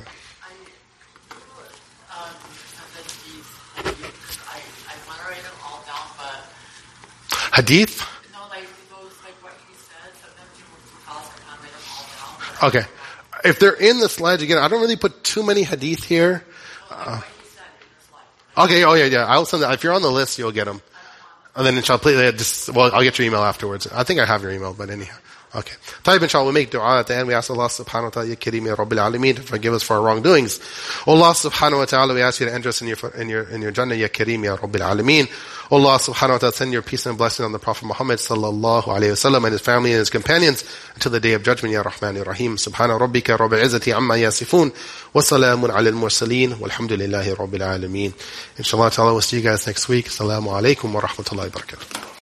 Hadith? No, like those, like what he said, sometimes you will call us comment them all down. Okay. If they're in the slides, again, I don't really put too many hadith here. Uh, okay, oh yeah, yeah. I'll send that. If you're on the list, you'll get them. And then inshallah, please, just, well, I'll get your email afterwards. I think I have your email, but anyhow. Okay. Tayyib, inshallah, we'll make dua at the end. We ask Allah subhanahu wa ta'ala, Ya Kareem, Ya Rabbil Alameen, to forgive us for our wrongdoings. Allah subhanahu wa ta'ala, we ask you to enter us in your, in your, in your Jannah, Ya Kareem, Ya Rabbil Alameen. Allah subhanahu wa ta'ala, send your peace and blessing on the Prophet Muhammad sallallahu alayhi wa sallam and his family and his companions until the day of judgment, Ya Rahman, Ya Rahim. Subhana rabbika rabbil izzati amma yasifun. Wa salamun ala al-mursaleen. Walhamdulillahi rabbil alameen. Inshallah ta'ala, we'll see you guys next week. Assalamu alaikum wa rahmatullahi wa barakatuh.